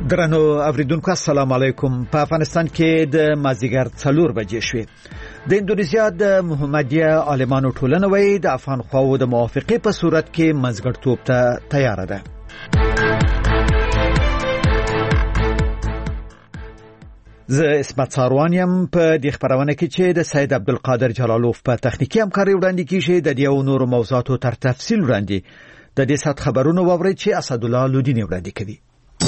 درنو اوریدونکو السلام علیکم. په افغانستان کې د مازیګر 4 بجې شوې. د اندونیزیا د محمدیه عالمانو ټولنه وایي د افغان خواو د موافقې په صورت کې منځګړیتوب ته تیار ده. زه اسمت ساروانیم. په دې خبرونه کې چې د سید عبدالقادر جلالوف په تخنیکی همکاري وړاندې کیږي د دې او نور موضوعاتو تر تفصیل وړاندې د دې سات خبرونو ووري چې اسد الله لودینی وړاندې کوي.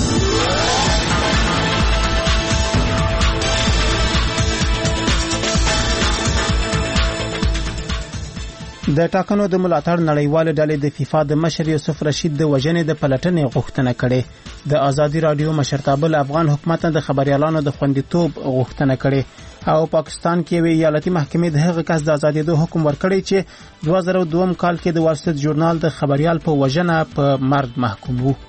د ټاکنو د ملاتړ نړیوال ډلې د فیفا د مشر یوسف رشید د وژنې د پلټنې غوښتنه کړې. د آزادي رادیو مشرتابه افغان حکومت د خبريالانو د خوندیتوب غوښتنه کړې او پاکستان کې وی ایالتي محکمې د هغه کس د ازادېدو حکم ورکړی چې 2002 کال کې د وال سټریټ ژورنال د خبريال په وژنه په مرګ محکوم وو.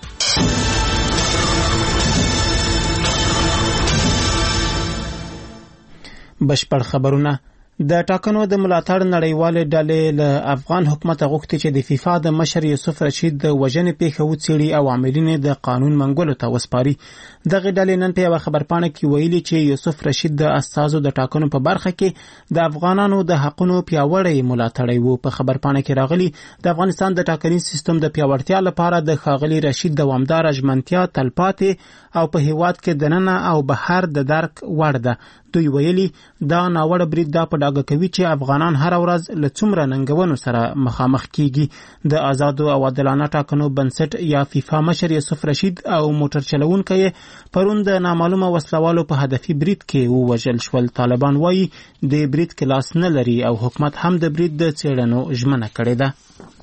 بشپړ خبرونه. د ټاکنو د ملاتړ نړیوال ډلې له افغان حکومت غوښتي چې د فیفا د مشر یوسف رشید د وژنې پیښه وڅېړي او عاملین د قانون منګولو ته وسپاري. دغه ډلې نن په خبرپاڼه کې ویلي چې یوسف رشید د اساسو د ټاکنو په برخه کې د افغانانو د حقونو پیاوړی ملاتړی وو. په خبرپاڼه کې راغلي د افغانستان د ټاکنیز سیستم د پیاوړتیا لپاره د ښاغلي رشید دوامدار ژمنتیا تلپاتې او په هیواد کې دننه او بهر د درک وړ ده. دوی ویلي دا ناوړه برید دا په ډاګه کوي چې افغانان هر ورځ له څومره ننګونو سره مخامخ کیږي. د آزادو او عادلانه ټاکنو بنسټ یا فیفا مشر یوسف رشید او موټر چلوونکی پرون د نامعلومه وسلوالو په هدفي برید کې ووژل شول. طالبان وایي د برید کې لاس نه لري او حکومت هم د برید د څېړنو ژمنه کړې ده.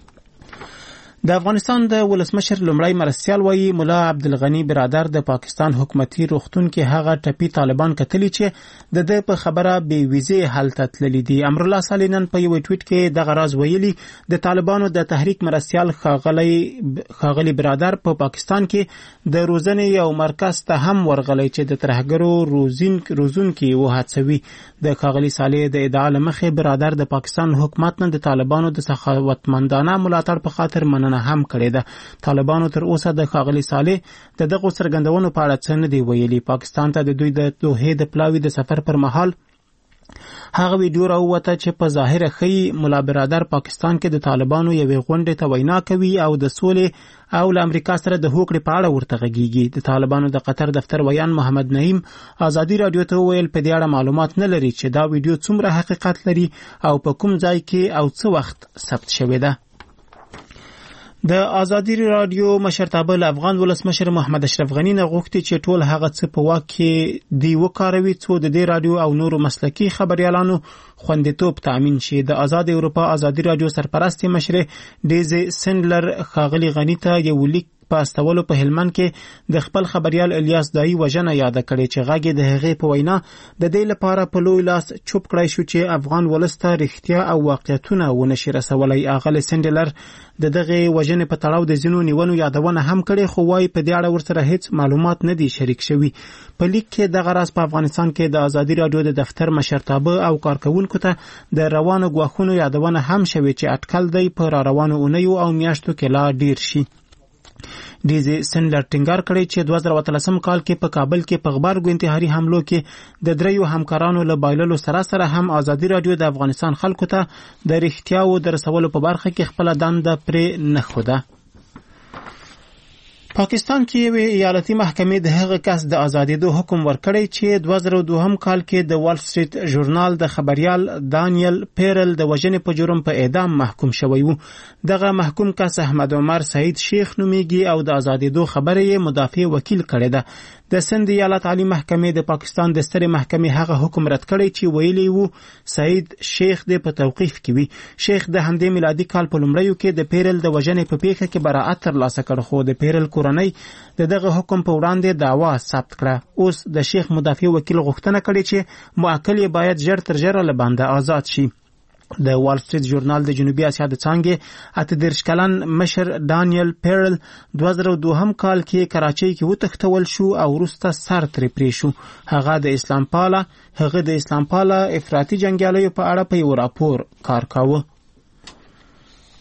د افغانستان د ولسمشر لومړی مرستیال وایي ملا عبدالغنی برادر د پاکستان حکومتي روغتون کې هغه ټپي طالبان کتلی چې د دې په خبره بې ویزې حالت تللی دي. امرالله سالینن په یو ټویټ کې دغه راز ویلي د طالبانو د تحریک مرستیال ښاغلي برادر په پاکستان کې د روزنې یو مرکز ته هم ورغلی چې د ترهګرو روزونکي وهڅوي. د ښاغلي صالح د ادعا له مخې برادر د پاکستان حکومت نه د طالبانو د سخاوتمندانه ملاتړ په خاطر مننه هم کړې ده. طالبانو تر اوسه د ښاغلي صالح د دغو څرګندونو په اړه څه نه دی ویلي. پاکستان ته د دوی د دوحې د پلاوي د سفر پر مهال هغه ویډیو راووته چې په ظاهر ښیي ملا برادر پاکستان کې د طالبانو یوې غونډې ته وینا کوي او د سولې او له امریکا سره د هوکړې په اړه ورته غږیږي. د طالبانو د قطر دفتر ویان محمد نعیم آزادي رادیو ته وویل په دې اړه معلومات نه لري چې دا ویډیو څومره حقیقت لري او په کوم ځای کې او څه وخت ثبت شوې ده. د آزادي رادیو مشرتابه له افغان ولسمشر محمد اشرف غنی نه غوښتي چې ټول هغه څه په واک کې دی وکاروي څو د دې رادیو او نورو مسلکي خبريالانو خوندیتوب تامین شي. د آزاد اروپا آزادي رادیو سرپرست مشر ډیزی سندلر ښاغلي غنی ته یو لیک په استولو په هلمند کې د خپل خبريال الیاس دای وژنه یاد کړي چې غاګي د هغې په وینا د دې لپاره په لوی لاس چوپ کړی شو چې افغان ولسته رښتیا او واقعیتونه ونشي رسولای. اغل سندلر د دغه وژنې په تړاو د ځینو نیونو یادونه هم کړي خو وايي په دې اړه ورسره هیڅ معلومات نه دي شریک شوي. په لیک کې دغه راز په افغانستان کې د آزادي رادیو د دفتر مشرتابه او کارکونکو ته د روانو غواخونو یادونه هم شوي چې اټکل دی په را روانو اونیو او میاشتو کې لا ډیر شي. ډیزی سندلر ټینګار کړی چې 2013 کال کې په کابل کې په غبرګو انتحاري حملو کې د دریو همکارانو له بایللو سره هم آزادي رادیو د افغانستان خلکو ته د رښتیاو د رسولو په برخه کې خپل دنده پرې نه خوده. پاکستان کې یو ایالتي محکمې د هغه کس د آزادېدو حکم ورکړی چې 2002 کال کې د وال سټریټ ژورنال د خبريال دانیل پیرل د وژنې په جرم په اعدام محکوم شوی وو. دغه محکوم کس احمد عمر سعید شیخ نومیږي او د آزادېدو خبره یې مدافع وکیل کړی ده. د سند ایالت عالی محکمې د پاکستان د سترې محکمې هغه حکم رد کړی چې ویلي وو سعید شیخ د په توقیف کې وي. شیخ د همدې میلادي کال په لومړیو کې د پیرل د وژنې په پیښه کې براءت ترلاسه کړ خو د پیرل کورنۍ د دغه حکم په وړاندې دعوا ثبت کړه. اوس د شیخ مدافع وکیل غوښتنه کړې چې معقل یې باید ژر تر ژره له بنده آزاد شي. د وال سټریټ ژورنال د جنوبي اسیا د څانګې 38 کلن مشر دانیل پیرل 2002 کال کې کراچۍ کې وتښتول شو او وروسته سر ترې پرې شو. هغه د اسلام پاله افراطي جنګیالیو په اړه په یو راپور کار کاوه.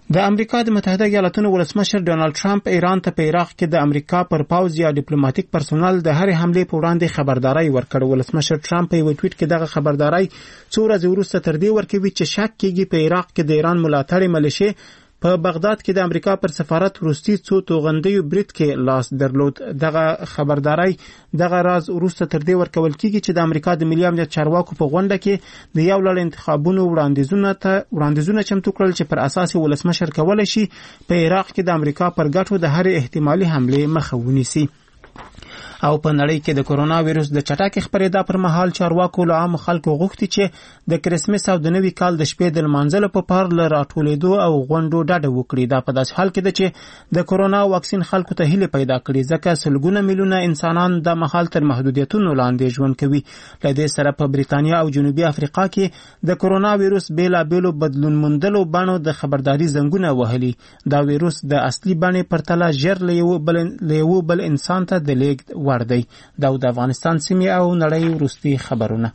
د امریکا د متحده ایالاتونو ولسمشر ډونالد ټرمپ ایران ته په عراق کې د امریکا پر پاوځ یا ډیپلوماټیک پرسونل د هرې حملې په وړاندې خبرداري ورکړه. ولسمشر ټرمپ په یو ټویټ کې دغه خبرداري څو ورځې وروسته تر دې ورکوي چې شک کېږي په عراق کې د ایران ملاتړ ملیشې په بغداد کې د امریکا پر سفارت وروستي څو توغندیو برید کې لاس درلود. دغه خبرداري دغه راز وروسته تر دې ورکول کېږي چې د امریکا د ملي امنیت چارواکو په غونډه کې د یو لړ انتخابونو وړاندیزونه چمتو کړل چې پر اساس ولسمشر کولای شي په عراق کې د امریکا پر ګټو د هر احتمالي حمله مخه ونیسي. او په نړۍ کې د کورونا وایرس د چټک خپرېدا پر مهال چارواکو له عام خلکو غوښتي چې د کرسمس او د نوي کال د شپې د لمانځلو په پار له راټولېدو او غونډو ډډه وکړي. دا په داسې حال کې ده چې د کورونا واکسین خلکو ته هیله پیدا کړي ځکه سلګونه میلیونه انسانان د مهال تر محدودیتونو لاندې ژوند کوي. له دې سره په بریتانیا او جنوبي افریقا کې د کورونا وایرس بیلابېلو بدلون موندلو بڼو د خبرداري زنګونه وهلي. دا وایرس د اصلي بڼې پرتله ژر له یو بل انسان ته د لیږد وړ دی. دا د افغانستان سیمې او نړۍ وروستي خبرونه.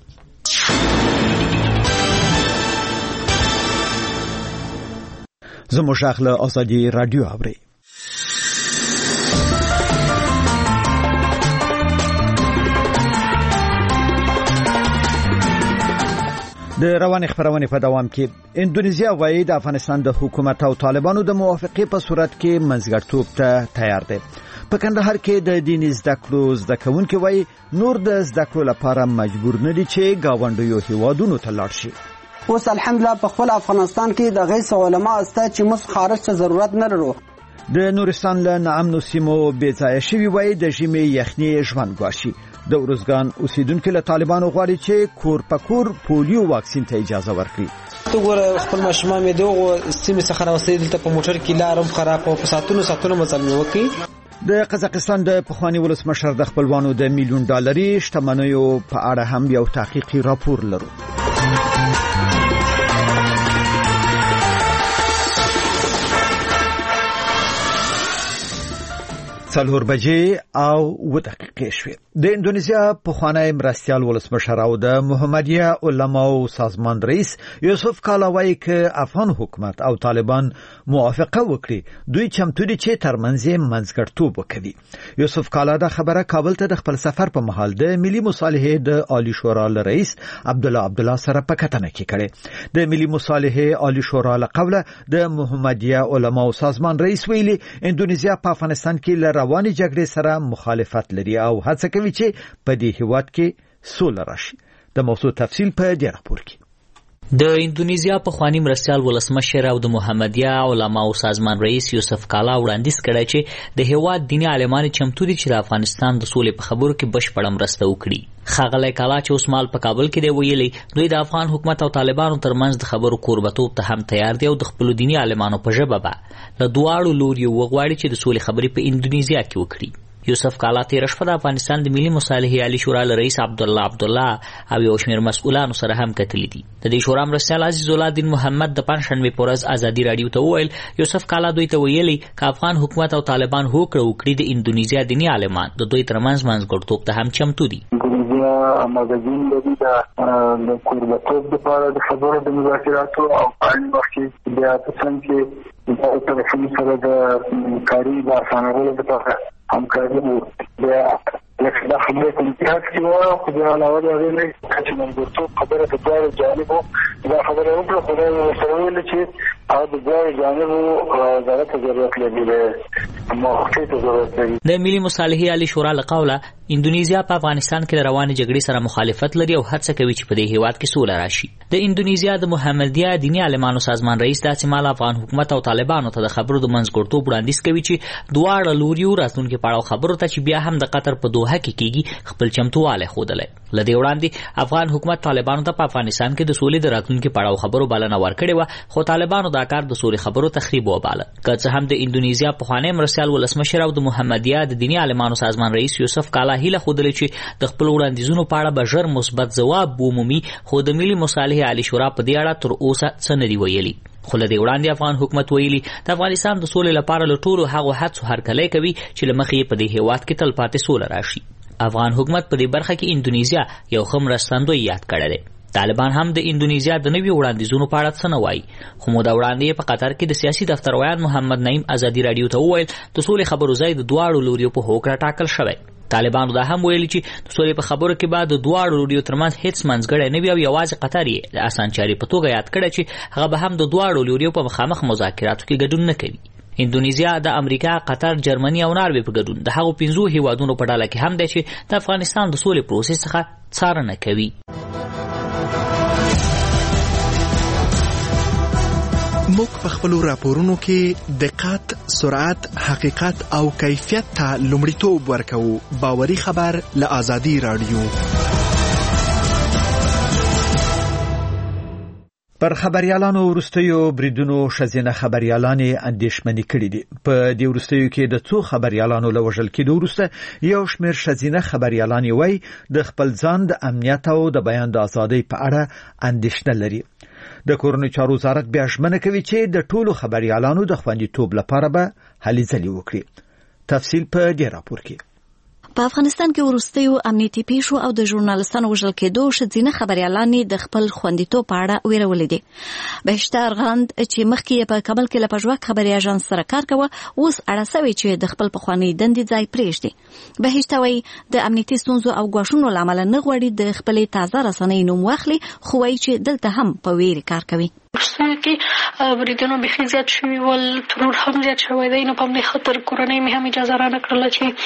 زموږ اخله ازادي رادیو اوري. د روان خبرونه په دوام کې اندونیزیا وايي د افغانستان د حکومت او طالبانو د موافقه په صورت کې منځګړیتوب ته تیار دي. په کندهار کې د دیني زده کړو زده کوونکي وايي نور د زده کړو لپاره مجبور نه دي چې گاونډیو هیوادونو ته لاړ شي. اوس الحمدلله په خپل افغانستان کې د غیر علماء استه چې موږ خارج ته ضرورت نه لرو. د نورستان له نامنو سیمو بېځایه شوي وايي د ژمي یخنۍ ژوند ګواښي. د ارزګان اوسیدونکو له طالبانو غواړي چې کور په کور پولیو واکسین ته اجازه ورکړي. ته ګوره خپل ماشومان مې دغه سیمې څخه راوستي دلته په موټر کې لارم خراب او په ساتونو مزل مې وکړي. د قزاقستان د پخوانی ولسمشر د خپلوانو د میلیون ډالري شتمنیو په اړه هم یو تحقیقي راپور لرو. څلور بجې او 7 دقیقې شوې. د اندونیزیا پخوانی مرستیال ولسمشر او د محمدیه علماو سازمان رئیس یوسف کالا وايي چې افغان حکومت او طالبان موافقه وکړي دوی چمتو دي چې ترمنځ منځګړیتوب وکړي. یوسف کالا دا خبره کابل ته د خپل سفر په مهال د ملي مصالحې د عالی شورا رئیس عبدالله سره په کتنه کې کړي. د ملي مصالحې عالی شورا له قبله د محمدیه علماو سازمان رئیس ویلي اندونیزیا په افغانستان کې رواني جګړې سره مخالفت لري او هڅه کوي چې په دې هیواد کې سوله راشي. د موضوع تفصیل په دې راپور کې. د اندونیزیا پخوانی مرستیال ولسمشر او د محمدیه علماو سازمان رئیس یوسف کالا وړاندیز کړی چې د هیواد دیني عالمان چمتو دي چې د افغانستان د سولې په خبرو کې بشپړه مرسته وکړي. ښاغلی کالا چې اوس مهال په کابل کې دی ویلي دوی د افغان حکومت او طالبانو ترمنځ د خبرو کوربتوب ته هم تیار دي او د خپلو دیني عالمانو په ژبه به له دواړو لوریو وغواړي چې د سولې خبرې په اندونیزیا کې وکړي. یوسف کالا تیر شپه د افغانستان د ملي مصالحې عالی شورا رئیس عبدالله او یو شمېر مسؤلانو سره هم کتلي دي. د دې شورا مرستیال عزیز الله الدین محمد د پنځشنبې په ورځ ازادي رادیو ته وویل یوسف کالا دوی ته ویلي که افغان حکومت او طالبان هوکړه وکړي د اندونیزیا دیني عالمان د دوی ترمنځ منځګړیتوب ته هم چمتو دي. مګزین لري د کوربتوب لپاره د خبرو د مذاکراتو او په وخت کې بیا په څنګه کې د طرفونو سره د کاري د اسانولو لپاره همکاري بیا لکه دا خبره کوم چې خو بیا علاوه د هغې نه چې منځګړیتوب خبره د دواړو جانبو دا خبره وکړه خو دا یې ورسره ویلي چې هغه د دواړو جانبو دغه ته ضرورت لري د موافقې ته ضرورت لري. د ملي مصالحې عالی شورا له قوله اندونیزیا په افغانستان کې د روانې جګړې سره مخالفت لري او هڅه کوي چې په دې هیواد کې سوله راشي. د اندونیزیا د محمدیه دیني عالمانو سازمان رئیس داسې مهال افغان حکومت او طالبانو ته د خبرو د منځګړیتوب وړاندیز کوي چې دواړه لوریو راتلونکي په اړه خبرو ته چې بیا هم د قطر په دوحه کې کېږي خپل چمتووالی ښودلی. له دې وړاندې افغان حکومت طالبانو ته په افغانستان کې د سولې د راتلونکي په اړه خبرو بلنه ورکړې وه خو طالبانو دا کار د سولې خبرو تخریب وباله. که څه هم د اندونیزیا پخوانی مرستیال ولسمشر او د محمدیه د دیني عالمانو سازمان رئیس یوسف کالا هیله ښودلې چې د خپل وړاندیزونو په اړه به ژر مثبت ځواب ومومي خو د ملي مصالحې عالی شورا په دې اړه تر اوسه څه نه دي ویلي. خو له دې وړاندې افغان حکومت ویلي د افغانستان د سولې لپاره له ټولو هغو هڅو هرکلی کوي چې له مخې په دې هیواد کې تلپاتې سوله راشي. افغان حکومت په دې برخه کې اندونیزیا یو ښه مرستندوی یاد کړی دی. طالبان هم د اندونیزیا د نوي وړاندیزونو په اړه څه نه وایي، خو موده وړاندې په قطر کې د سیاسي دفتر ویان محمد نعیم ازادي رادیو ته وویل د سولې خبرو ځای د دواړو لوریو په هوکړه ټاکل شوی. طالبانو دا هم ویلي چې د سولې په خبرو کې بعد د دواړو لوریو ترمنځ هیڅ منځګړی نه وي او یوازې قطر یې د اسانچاري په توګه یاد کړی چې هغه به هم د دواړو لوریو په مخامخ مذاکراتو کې ګډون نه کوي. اندونیزیا د امریکا، قطر، جرمني او ناروې په ګډون د هغو 5 هیوادونو په ډله کې هم دی چې د افغانستان د سولې پروسې څخه څارنه کوي. موږ په خپلو راپورونو کې دقت، سرعت، حقیقت او کیفیت ته لومړیتوب ورکوو. باوري خبر له آزادي رادیو. پر خبريالانو ورستیو بریدونو شزینه خبريالانې اندېښمنې کړې دي. په دې ورستیو کې د څو خبريالانو لوژل کېدو وروسته یو شمېر شزینه خبريالانې وایي د خپل ځان د امنیت او د بیان د ازادۍ په اړه اندېښنه لري. د کورنۍ چارو وزارت بیا ژمنه کوي چې د ټولو خبريالانو د خوندیتوب لپاره به هلې ځلې وکړي. تفصیل په دې راپور کې. په افغانستان کې ورستیو امنیتي پیښو او د ژورنالستانو وژل کېدو شذینه خبريالانې د خپل خوندیتوب په اړه ویرولې دي. بهشته ارغند چې مخکې په کابل کې له پژواک خبري اژانس سره کار کوي اوس اړه سوي چې د خپل پخوانی دندې ځای پرېږدي. بهشته وایي د امنیتي ستونزو او غواښونو لامل نه غواړي د خپل تازه رسنۍ نوم واخلي، خو وایي چې دلته هم په ویرې کار کوي. ورستیو کې بریدونو بخي زیات شوي ول، ترور هم زیات شوی دی. نو په همدې خاطر کورنۍ مې هم اجازه رانه کړله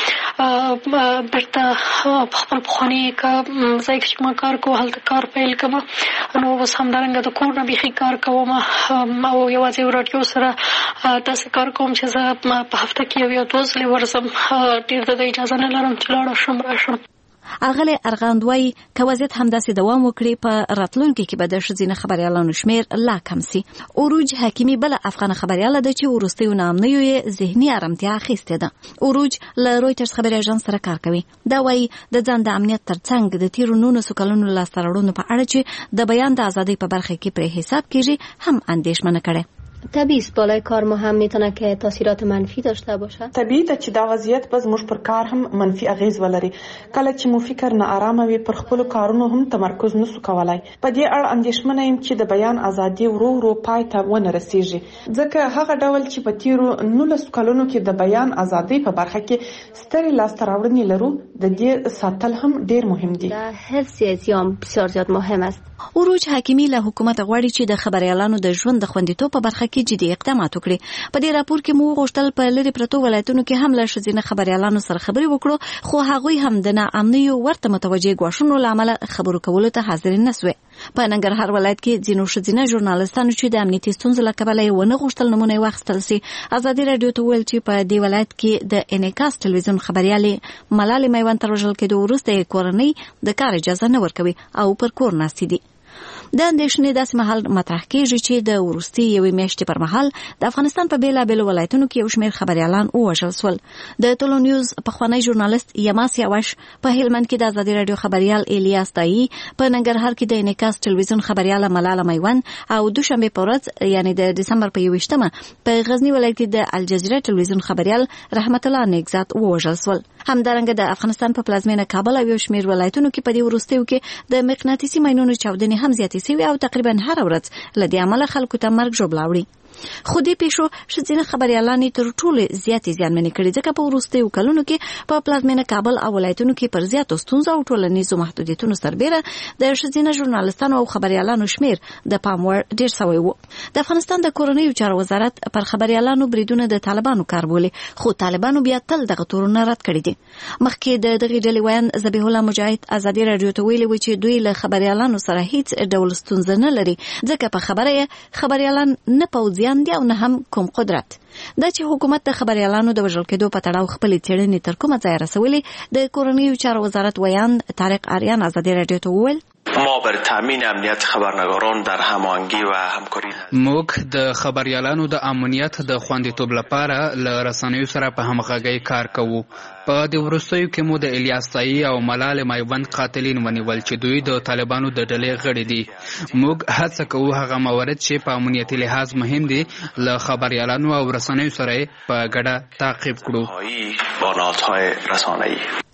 چې بیرته په خپل پخواني ځای کې چې ما کار کوم هلته کار پیل کړم. نو اوس همدارنګه د کور نه بخي کار کوم او یوازې راډیو سره داسې کار کوم چې زه په هفته کې یو 2 ځلې ورځم. ډېر د اجازه نه لرم چې لاړ شم راشم. اغلی ارغند وایي که وضعیت همداسې دوام وکړي په راتلونکي کې به د ښځینه خبریالانو شمېر لا کم سي. اوروج حکیمي بله افغانه خبریاله ده چې وروستیو ناامنیو یې ذهني ارامتیا اخیستې ده. اوروج له رویټرز خبري اژانس سره کار کوي. دا وایي د ځان د امنیت ترڅنګ د تیرو 19 کلونو لاسته راوړنو په اړه چې د بیان د ازادۍ په برخه کې پرې حساب کیږي هم اندېښمنه کړي. طبیعی است بالای کار ما هم میتونه که تاثیرات منفی داشته باشه. طبیعی ده چې دا وضعیت به زموږ پر کار هم منفي اغیز ولري. کله چې مو فکر نه آرام وي پر خپل کارونو هم تمرکز نسو کولای. په دې اړه اندېښمنه یم چې د بیان ازادي ورو ورو پای ته ونه رسیږي. ځکه هغه ډول چې په تیرو 19 کلونو کې د بیان ازادۍ په برخه کې ستري لاسته راوړنې لرو، د دې ساتل هم ډیر مهم دي. حفظ اتهام بسیار زیاد مهم است. اوروج حکیمی له حکومت غواړي چې د خبريالانو د ژوند د خوندیتوب په برخه کې جدي اقدامات وکړي. په دې راپور کې مو غوښتل په لری پرتو ولایتونو کې هم له ښځینه خبريالانو سره خبري وکړو، خو هغوی هم د ناامنیو ورته متوجه غواښونو لامل خبرو کولو ته حاضر نه سوي. په ننګرهار ولایت کې ځینو ښځینه ژورنالستانو چې د امنیتي ستونزو له کبله یې ونه غوښتل نمونه واخیستل سي. ازادي رادیو ته ویل چې په دې ولایت کې د انعکاس ټلویزیون خبريالې ملالۍ میوند تر وژل کېدو وروسته کورنۍ د کار اجازه نه ورکوي او پر کور ناستې دي. د اندېښنې داسې مهال مطرح کېږي چې د وروستي یوې میاشتې پر مهال د افغانستان په بېلابېلو ولایتونو کې یو شمېر خبریالان ووژل سول. د ټولو نیوز پخوانی ژورنالست یماس یاوش په هلمند کې د ازادي رادیو خبریال الیاس دایی، په ننګرهار کې د انعکاس ټلویزیون خبریاله ملاله میوند او دوشنبه په ورځ یعنی د دسمبر په 21مه په غزنی ولایت کې د الجزیره ټلویزیون خبریال رحمت الله نیکزاد ووژل سول. همدارنګه د افغانستان په پلازمینه کابل او یو شمېر ولایتونو کې په دې وروستیو کې د مقناطیسي ماینونو چاودنې هم زیاتې سوي او تقریبا هر ورځ له دې امله خلکو ته مرګ ژوبلا وړي. خو دې پیښو ښځینه خبریالانې تر ټولو زیاتې زیانمنې کړي، ځکه په وروستیو کلونو کې په پلازمینه کابل او ولایتونو کې پر زیاتو ستونزو او ټولنیزو محدودیتونو سربیره د ښځینه ژورنالستانو او خبریالانو شمېر د پام وړ ډېر سوی و. د افغانستان د کورنیو چارو وزارت پر خبریالانو بریدونه د طالبانو کار بولي، خو طالبانو بیا تل دغه تورونه رد کړي دي. مخکې د دغې ډلې ویان ذبیح الله مجاهد ازادي رادیو ته ویلي و چې دوی له خبریالانو سره هیڅ ډول ستونزه نه لري، ځکه په خبره یې خبریالان نه پوځیان دي او نه هم کوم قدرت. دا چې حکومت د خبریالانو د وژل کېدو په تړاو خپلې څېړنې تر کومه ځایه رسولې، د کورنیو چارو وزارت ویان طارق آریان ازادي رادیو ته وویل ما بر تامین امنیت خبرنگاران در هماهنگی و همکاری موږ د خبریالانو د امنیت د خوندیتوب لپاره له رسنیو سره په همغږۍ کار کوو. په دې وروستیو کې مو د الیاس دایی او ملالۍ میوند قاتلین ونیول چې دوی د طالبانو د ډلې غړي دي. موږ هڅه کوو هغه موارد چې په امنیتي لحاظ مهم دي له خبریالانو او رسنیو سره په ګډه تعقیب کړو.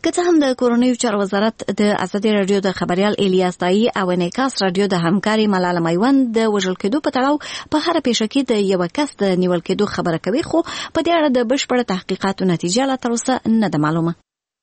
که څه هم د کورنیو چارو وزارت د ازادي رادیو د خبريال الیاس دایی او انعکاس رادیو د همکاري ملاله میوند د وژل کېدو په تړاو په هر پیښه کې د یو کس د نیول کېدو خبره کوي، خو په دې اړه د بشپړ تحقیقاتو نتیجه لا تر اوسه نه ده معلومه.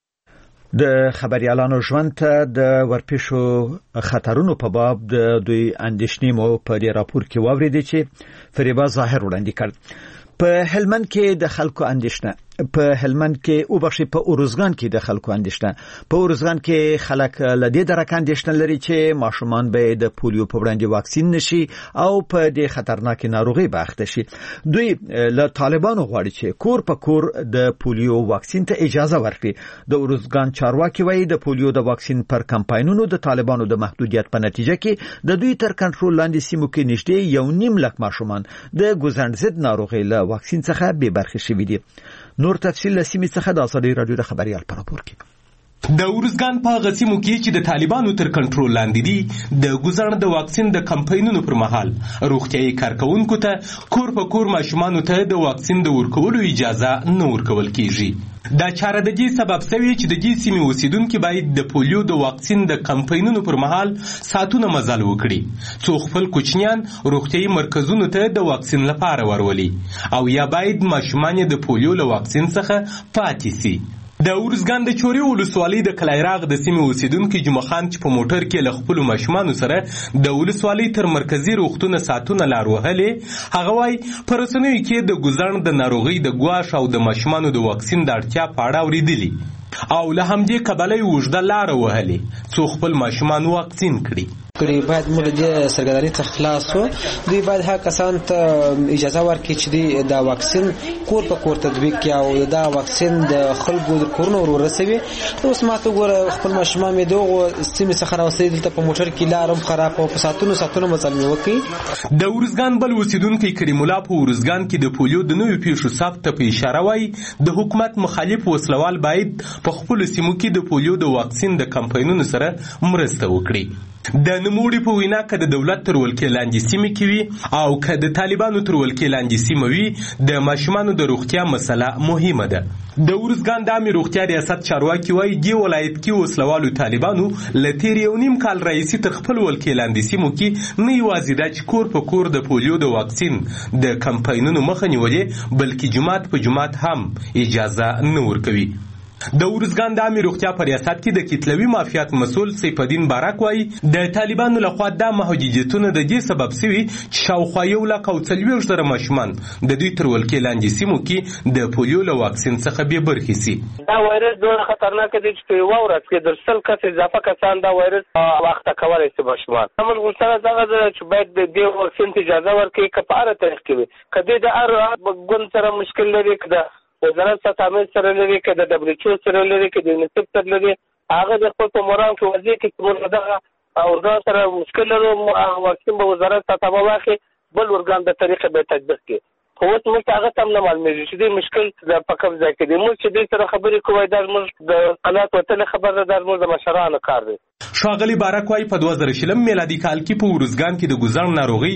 د خبريالانو ژوند ته د ورپېښو خطرونو په باب د دوی اندېښنې مو په دې راپور کې واوریدل چې فریبا ظاهر وړاندې کړ. په هلمند کې د خلکو اندېښنه په هلمند کې او بخښي په اورزګان کې د خلکو اندېښنه په اورزګان کې خلک لدې درک اندېښنه لري چې ماشومان به د پولیو په وړاندې واکسین نشي او په دې خطرناک ناروغي به اخته شي. دوی له طالبانو غواړي چې کور په کور د پولیو واکسین ته اجازه ورکړي. د اورزګان چارواکي وایي د پولیو د واکسین پر کمپاینونو د طالبانو د محدودیت په نتیجه کې د دوی تر کنټرول لاندې سیمو کې نږدې 1.5 لک ماشومان د ګوزند ضد ناروغي له واکسین څخه بې برخې شوي دي. نور تفصیل لسیمې څخه د ازادي رادیو د خبريال په راپور کې. د اورزګان په غسیمو کې چې د طالبانو تر کنټرول لاندې دي د ګوزند د واکسین د کمپاینونو پر مهال روغتيایي کارکونکو ته کور په کور ماشومان ته د واکسین د ورکولو اجازه نه ورکول کیږي. دا چاره د دې سبب شوی چې د دې سیمې اوسیدونکو باید د پولیو د واکسین د کمپاینونو پر مهال ساتونه مزل وکړي څو خپل کوچنیان روغتيایي مرکزونو ته د واکسین لپاره ورولي او یا باید ماشومان د پولیو له واکسین څخه پاتې شي. د اورزګان د چوري ولسوالۍ د کلایراغ د سیمې اوسیدونکو جمعه خان چې په موټر کې له خپل ماشومان سره د ولسوالۍ تر مرکزی روغتون ساتونه لار وهلې، هغه وايي پر رسنیو کې د ګوزند د ناروغي د ګواښ او د ماشومان د واکسین د اړتیا په اړه اوریدلي او له همدې کبلې وژده لار وهلې څو خپل ماشومان واکسین کړي. باید موږ د سرګردانۍ څخه خلاص شو. دوی باید هغه کسان ته اجازه ورکړي چې د واکسین کور په کور تطبیق کړي او دا واکسین د خلکو د کورونو ورسوي. اوس ماته ګوره خپل ماشومان مې دغه سیمې څخه راوستي دلته په موټر کې لارم خراب او په ساتونو مزلمي وکړي. د اورزګان بل اوسیدونکو کریم الله په اورزګان کې د پولیو د نوې پیښو ثبت په اشاره وایي د حکومت مخالف وسلوال باید په خپل سیمو کې د پولیو د واکسین د کمپاینونو سره مرسته وکړي. د نموړي په وینا که د دولت تر ولکې لاندې سیمې کې وي او که د طالبانو تر ولکې لاندې سیمه وي د ماشومانو د روغتیا مسله مهمه ده. د اورزګان د عامې روغتیا ریاست چارواکي وایي دې ولایت کې وسلوالو طالبانو له تېر 1.5 کال راهیسې تر خپل ولکې لاندې سیمو کې نه یوازې دا چې کور په کور د پولیو د واکسین د کمپاینونو مخه نیولې بلکې جماعت په جماعت هم اجازه نه ورکوي. د اورزګان د عامې روغتیا په ریاست کې د کتلوي مافیات مسؤل سیف الدین بارک وایي د طالبانو لخوا دا محدودیتونه د دې سبب شوي چې شاوخوا 140,000 ماشومان د دوی تر ولکې لاندې سیمو کې د پولیو له واکسین څخه بې برخې شي. دا وایرس ډېر خطرناک دی چې په یوه ورځ کې د 100 کس اضافه کسان دا وایرس واخته کولی شي ماشومان. موږ غوښتنه دغه ده چې باید د دې واکسین ته اجازه ورکړي که په هره طریق کې وي، که دې د هر ګوند سره مشکل لري، که د وزارت ساتامل سره لري، که د دبليو سره لري، که د یونیسف سره لري، هغه د خپل په مرام کې وضعي کې چې موږ دغه ارګان سره مشکل لرو واکسین به وزارت ساتامل واخلي بل ارګان د طریقې به تطبیق کړي. خو اوس موږ هغه ته هم نه معلومېږي چې دې مشکل په کوم ځای کې دی. موږ چې دې سره خبرې کوو دا زموږ د قنات وتلې خبره ده، زموږ د مشرانو کار دی. ښاغلي بارک وايي په 2020 میلادي کال کې په اورزګان کې د ګوزند ناروغي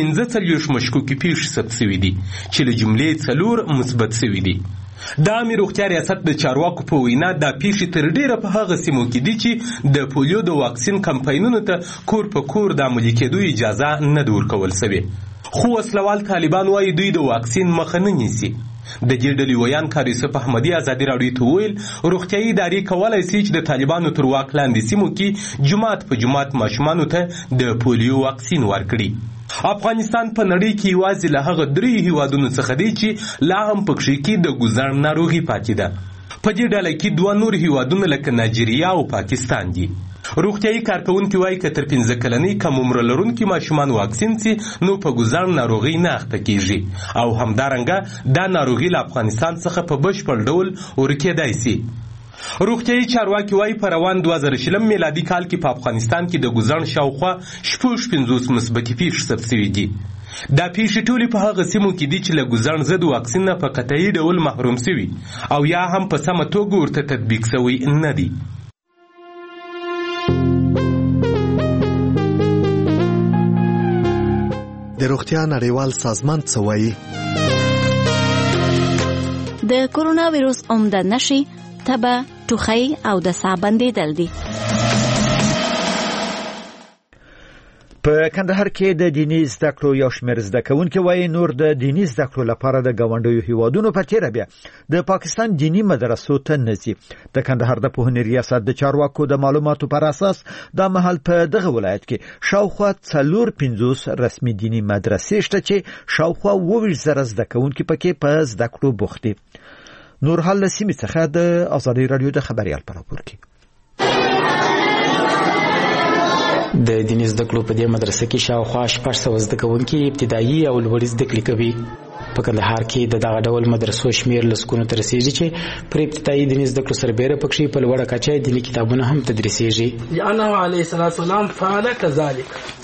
45 مشکوکې پیښې ثبت شوي دي چې له جملې 4 مثبت شوي دي. د عامې روغتیا ریاست د چارواکو په وینا دا پیښې تر ډیره په هغه سیمو کې دي چې د پولیو د واکسین کمپاینونو ته کور په کور د عملي کېدو اجازه نه ده ورکول شوې. خو وسلوال طالبان وايي دوی د واکسین مخه نه نیسي. د دې ډلې ویان کار یوسف احمدي ازادي راډیو ته ویل روغتیایي ادارې کولی شي چې د طالبانو تر واک لاندې سیمو کې جماعت په جماعت ماشومانو ته د پولیو واکسین ورکړي. افغانستان په نړۍ کې یوازې له هغه 3 هیوادونو څخه دی چې لا هم پکښې کې د ګوزند ناروغي پاتې ده. په دې ډله کې 2 نور هیوادونه لکه نایجیریا او پاکستان دي. روغتیایي کارکونکي وایي که تر 15 کلنۍ کم عمره لرونکي ماشومان واکسین سي نو په ګوزند ناروغي نه اخته کیږي او همدارنګه دا ناروغي له افغانستان څخه په بشپړ ډول ورکېدای سي. روغتیایي چارواکي وایي په روان 2020 میلادي کال کې په افغانستان کې د ګوزند شاوخوا 50 مثبتې پیښې ثبت شوي دي. دا پیښې ټولې په هغه سیمو کې دي چې له ګوزند ضد واکسین نه په قطعي ډول محروم شوي او یا هم په سمه توګه ورته تطبیق شوی نه دي. د روغتیا نړیوال سازمان څه وایي؟ د کرونا ویروس عمده نښې تبه، ټوخی او د ساه بندیدل دي. په کندهار کې د دیني زده کړو یو شمېر زده کوونکي وایي نور د دیني زده کړو لپاره د ګاونډیو هیوادونو په تیره بیا د پاکستان دینی مدرسو ته نه ځي. د کندهار د پوهنې ریاست د چارواکو د معلوماتو پر اساس د مهال په دغه ولایت کې شاوخوا 450 رسمي دینی مدرسې شته چې شاوخوا 20,000 زده کوونکي پکې په زده کړو بوخت دي. نور حال سیمې څخه د آزادۍ رادیو د خبريال په راپور کې. د دیني زده کړو په دې مدرسه کې شاوخوا 600 زده کوونکي ابتدایي او لوړ زده کړې کوي. په کندهار کې د دغه ډول مدرسو شمیر لسکونو ته رسیږي چې پر ابتدایي دیني زده کړو سربېره پکې په لوړه کچه دیني کتابونه هم تدریسېږي. لأنه عليه الصلاة والسلام فعل كذلك.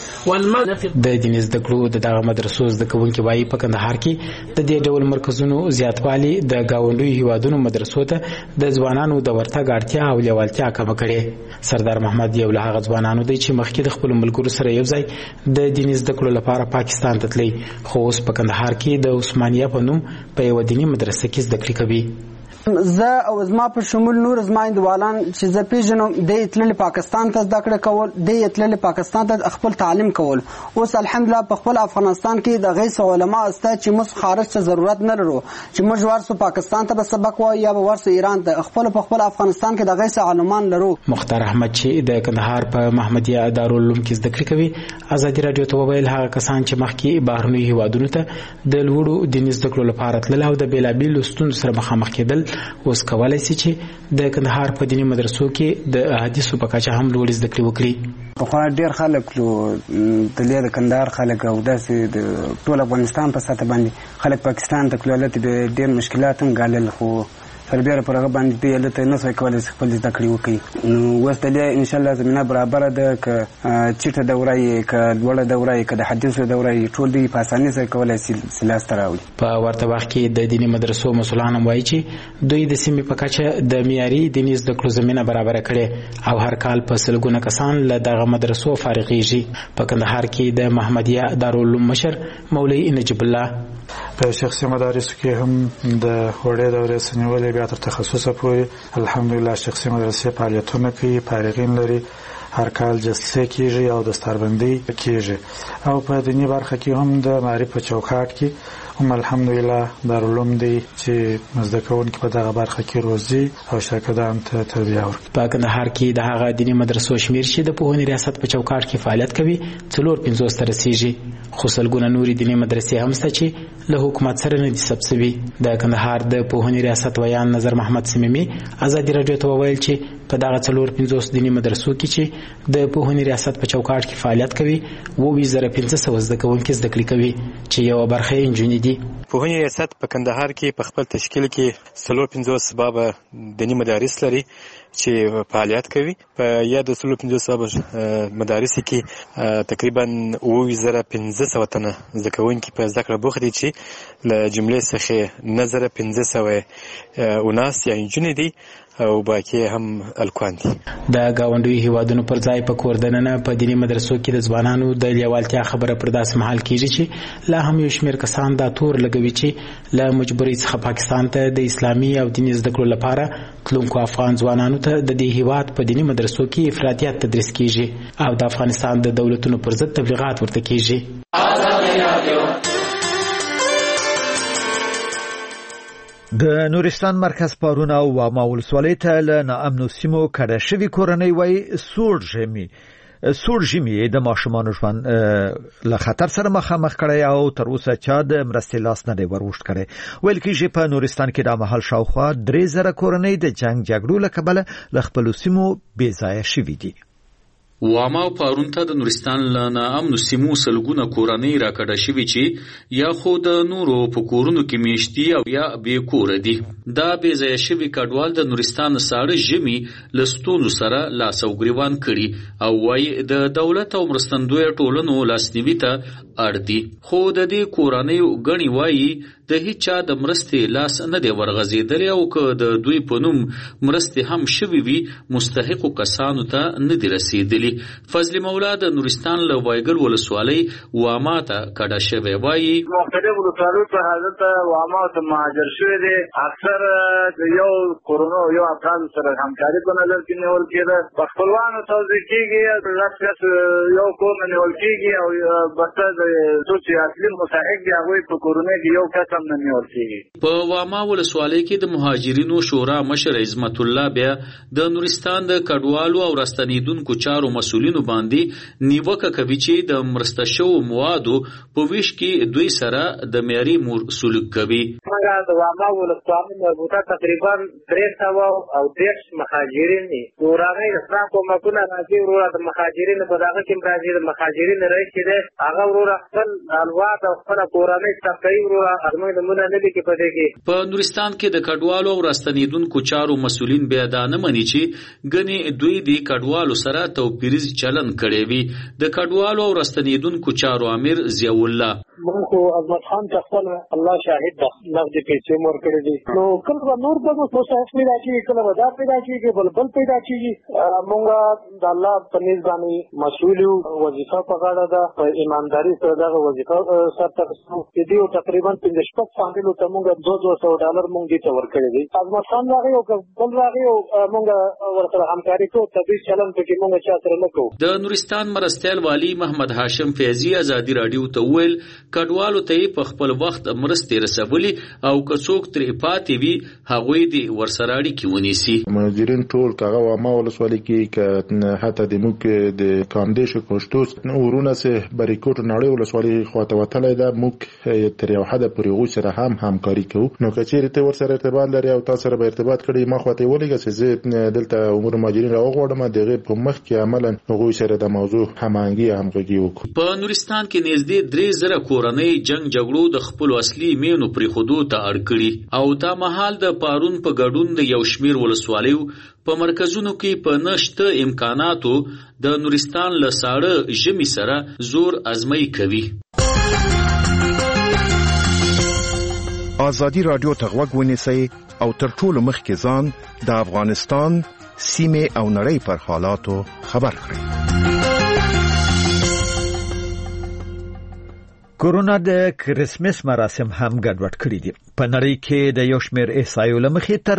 د دیني زده کړو د دغه مدرسو زده کوونکي وایي په کندهار کې د دې ډول مرکزونو زیاتوالی د ګاونډیو هیوادونو مدرسو ته د ځوانانو د ورتګ اړتیا او لیوالتیا کمه کړې. سردار محمد یو له هغه ځوانانو دی چې مخکې د خپل ملګرو سره یو ځای د دیني زده کړو لپاره پاکستان ته تللی، خو اوس په کندهار کې د عثمانیه په نوم په یو دیني مدرسه کې زده کړې کوي. زه او زما په شمول نور زما اندوالان چې زه پیژنم د تللی پاکستان ته زده کړه کول، د تللی پاکستان ته خپل تعلیم کول. اوس الحمدلله په خپل افغانستان کې د غیث علما استه چې موږ خارج ته ضرورت نه لرو چې موږ ورسو پاکستان ته به سبق وایو یا به ورسو ایران ته. په خپل افغانستان کې د غیث علمان لرو. مختار احمد چې د کندهار په محمدیه دارالعلوم کې زده کړې کوي ازادي رادیو ته وویل هغه کسان چې مخکې بهرنیو هیوادونو ته د لوړو دیني زده کړو لپاره تلل او د بیلابیلو ستونزو سره مخامخ کېدل اوس کولای شي چې د کندهار په دیني مدرسو کې د احادیثو په کچه هم لوړ زده کړې وکړي. په خو ډېر خلک د کندهار خلک او داسې د ټول افغانستان په سطح باندې خلک پاکستان ته تلل ته ډېر مشکلات هم ګالل، خو تربیه پر هغه باندې دی لته نه څه کولای خپل زده کړې وکړي. نو اوس د ان شاء الله زمينه برابر ده ک چیرته دوره یې ک دوړه دوره یې ک د حدیثو دوره یې ټول دی په اسانۍ سره کولای سلاس تراوي. په ورته وخت کې د دیني مدرسو مسؤلان هم وایي چې دوی د سیمې په کچه د معیاري دیني زده کړو زمينه برابر کړي او هر کال په سلګونه کسان له دغه مدرسو فارغېږي. په کندهار کې د محمدیه دارالعلوم مشر مولوي نجیب الله په شخصي مدارسو کې هم د وړې دورې سنولې بیا تر تخصصه پورې الحمدلله شخصي مدرسې فعالیتونه کوي، فارغین لري، هر کال جلسې کیږي او دستاربندي کیږي او په دینی برخه کې هم د معرفت چوکاټ کې هم الحمدلله دارالعلوم دی چې مزده کوونکي په دغه برخه کې روزي او شاګردان ته تربیه ورکوي. په کندهار کې د هغه دینی مدرسو شمیر چې د پوهنې ریاست په چوکاټ کې فعالیت کوي 450 ته رسیږي، خو سلګونه نورې دینی مدرسې هم شته چې له حکومت سره نه دي ثبت شوي. د کندهار د پوهنې ریاست ویان نظر محمد سمیمي ازادي رادیو ته وویل چې په دغه 450 دینی مدرسو کې چې د پوهنې ریاست په چوکاټ کې فعالیت کوي 2500 زده کوونکي زده کړې کوي چې یو برخه یې نجونې دي. پوهنې ریاست په کندهار کې په خپل تشکیل کې 450 بابه دینی مدارس لري چې فعالیت کوي. په یاد 450 مدارس کې تقریبا 2500 تنه زده کوونکي په زده کړه بوخت دي چې له جملې څخه 1500 اناس یا نجونې دي او باقي هم الکوان دي. د گاونډیو هیوادونو پر ځای په کوردننه په دینی مدرسو کې د ځوانانو د لیوالتیا خبره پر داس محل کیږي چې لا هم یو شمېر کسان دا تور لګوي چې له مجبورۍ څخه پاکستان ته د اسلامي او دیني زده کړو لپاره تلونکو افغان ځوانانو ته د دې هیواد په دینی مدرسو کې افراطیت تدریس کیږي او د افغانستان د دولتونو پر ضد تبلیغات ورته کیږي. د نورستان مرکز پارون او واما ولسوالۍ ته له ناامنو سیمو کډه شوي کورنۍ وایي سوړ ژمي د ماشومانو ژوند له خطر سره مخامخ کړی او تر اوسه چا د مرستې لاس نه دی وروشت کړی. ویل کېږي په نورستان کې د مهال شاوخوا 3000 کورنۍ د جنگ جګړو له کبله له خپلو سیمو بې ځایه شوي دي. واما او پارون ته د نورستان له ناامنو سیمو سلګونه کورنۍ راکډه شوي چې یا خو د نورو په کورونو کې میشتي او یا بې کوره دي. دا بې ځایه شوي کډوال د نورستان ساړه ژمي له ستونزو سره لاس او ګریوان کړي او وایي د دولت او مرستندویه ټولنو لاسنیوي ته اړ دي. خو د دې کورنیو ګڼې وایي د هیچا د مرستې لاس نه دی ورغځېدلی او که د دوی په نوم مرستې هم شوي وي مستحقو کسانو ته نه دي رسېدلي. فضل مولا د نورستان له وایګل ولسوالۍ واما ته کډه شوی وایي مختلف ولسوالۍ په حالت واما ته مهاجر شوی دي. اکثر یو کورونو یو افغان سره همکاري په نظر کې نیول کېده. په خپلوانو توزیع کېږي یو کور نیول کېږي او بس د څه اصلي مستحق دی هغوی په کورونو کې یو کس هم نه نیول کېږي. په واما ولسوالۍ کې د مهاجرینو شورا مشر عظمت الله بیا د نورستان د کډوالو او راستنیدونکو چارو مسؤلینو باندې نیوکه کوي چې د مرسته شوو موادو په ویش کې دوی سره د معیاري سلوک کوي. موږ د واما ولسوالۍ مربوطه تقریبا 310 مهاجرین دي. ورغه اسلام کومکونه راځي ورور د مهاجرین په دغه کې راځي د مهاجرین رئیس دی هغه ورور خپل الواد او خپل کورنۍ تفصیل ورور ارمه نمونه نه دي کې پدې کې. په نورستان کې د کډوالو او راستنیدونکو چارو مسؤلین بیا دا نه مني چې ګنې دوی د کډوالو سره توپیریز چلن کړي وي. د کډوالو او راستنیدونکو چارو امیر ضیاء الله موږ عظمت خان خپل الله شاهد ده نقد پیسې مور کړې دي نو کله نور به څه څه پیدا کیږي کله ودا پیدا کیږي بل پیدا کیږي. موږ د الله په نس باندې مسؤل وظیفه په غاړه ده په ایمانداري سره دغه وظیفه سره دي او تقریبا 15 فامیلو ته موږ $200 موږ دې ته ورکړي دي. عظمت خان راغی او بل راغی او موږ ورسره همکاري کوو تدریس چلن پکې موږ چا سره نه کوو. د نورستان مرستیال والی محمد هاشم فیضی ازادي رادیو ته ویل کډوالو ته په خپل وخت مرستې رسولي او که څوک ترې پاتې وي هغوی دې ورسره اړیکې ونیسي. مهاجرین ټول کاغه واما ولسوالۍ کې حتی د موږ د کاندیش کوشتوس ورونه سه بریکوټ نړۍ ولسوالۍ خواته وتلې ده. موږ تر یو حد پورې غو سره همکاري کوو. نو کچېرې ته ورسره ارتباط لري او تاسو سره به ارتباط کړئ ما خواته ولګه چې زه دلته امور مهاجرین راوغوړم دغه په مخ کې عملاً غو سره د موضوع همغږي وکړو. په نورستان کې نږدې 3000 کورنۍ جنگ جګړو د خپل اصلي مینو پرې خودو ته اړ کړي او دا مهال د پارون په ګډون د یو شمیر ولسوالیو په مرکزونو کې په نشته امکاناتو د نورستان له ساړه ژمي سره زور ازمایي کوي. آزادی رادیو ته غوږ ونیسئ او تر ټولو مخکې ځان د افغانستان سیمه او نړۍ پر حالاتو خبر کړئ. کورونا د کرسمس مراسم هم ګډوډ کړي دي. په نړۍ کې د یو شمېر احصایو له مخې تر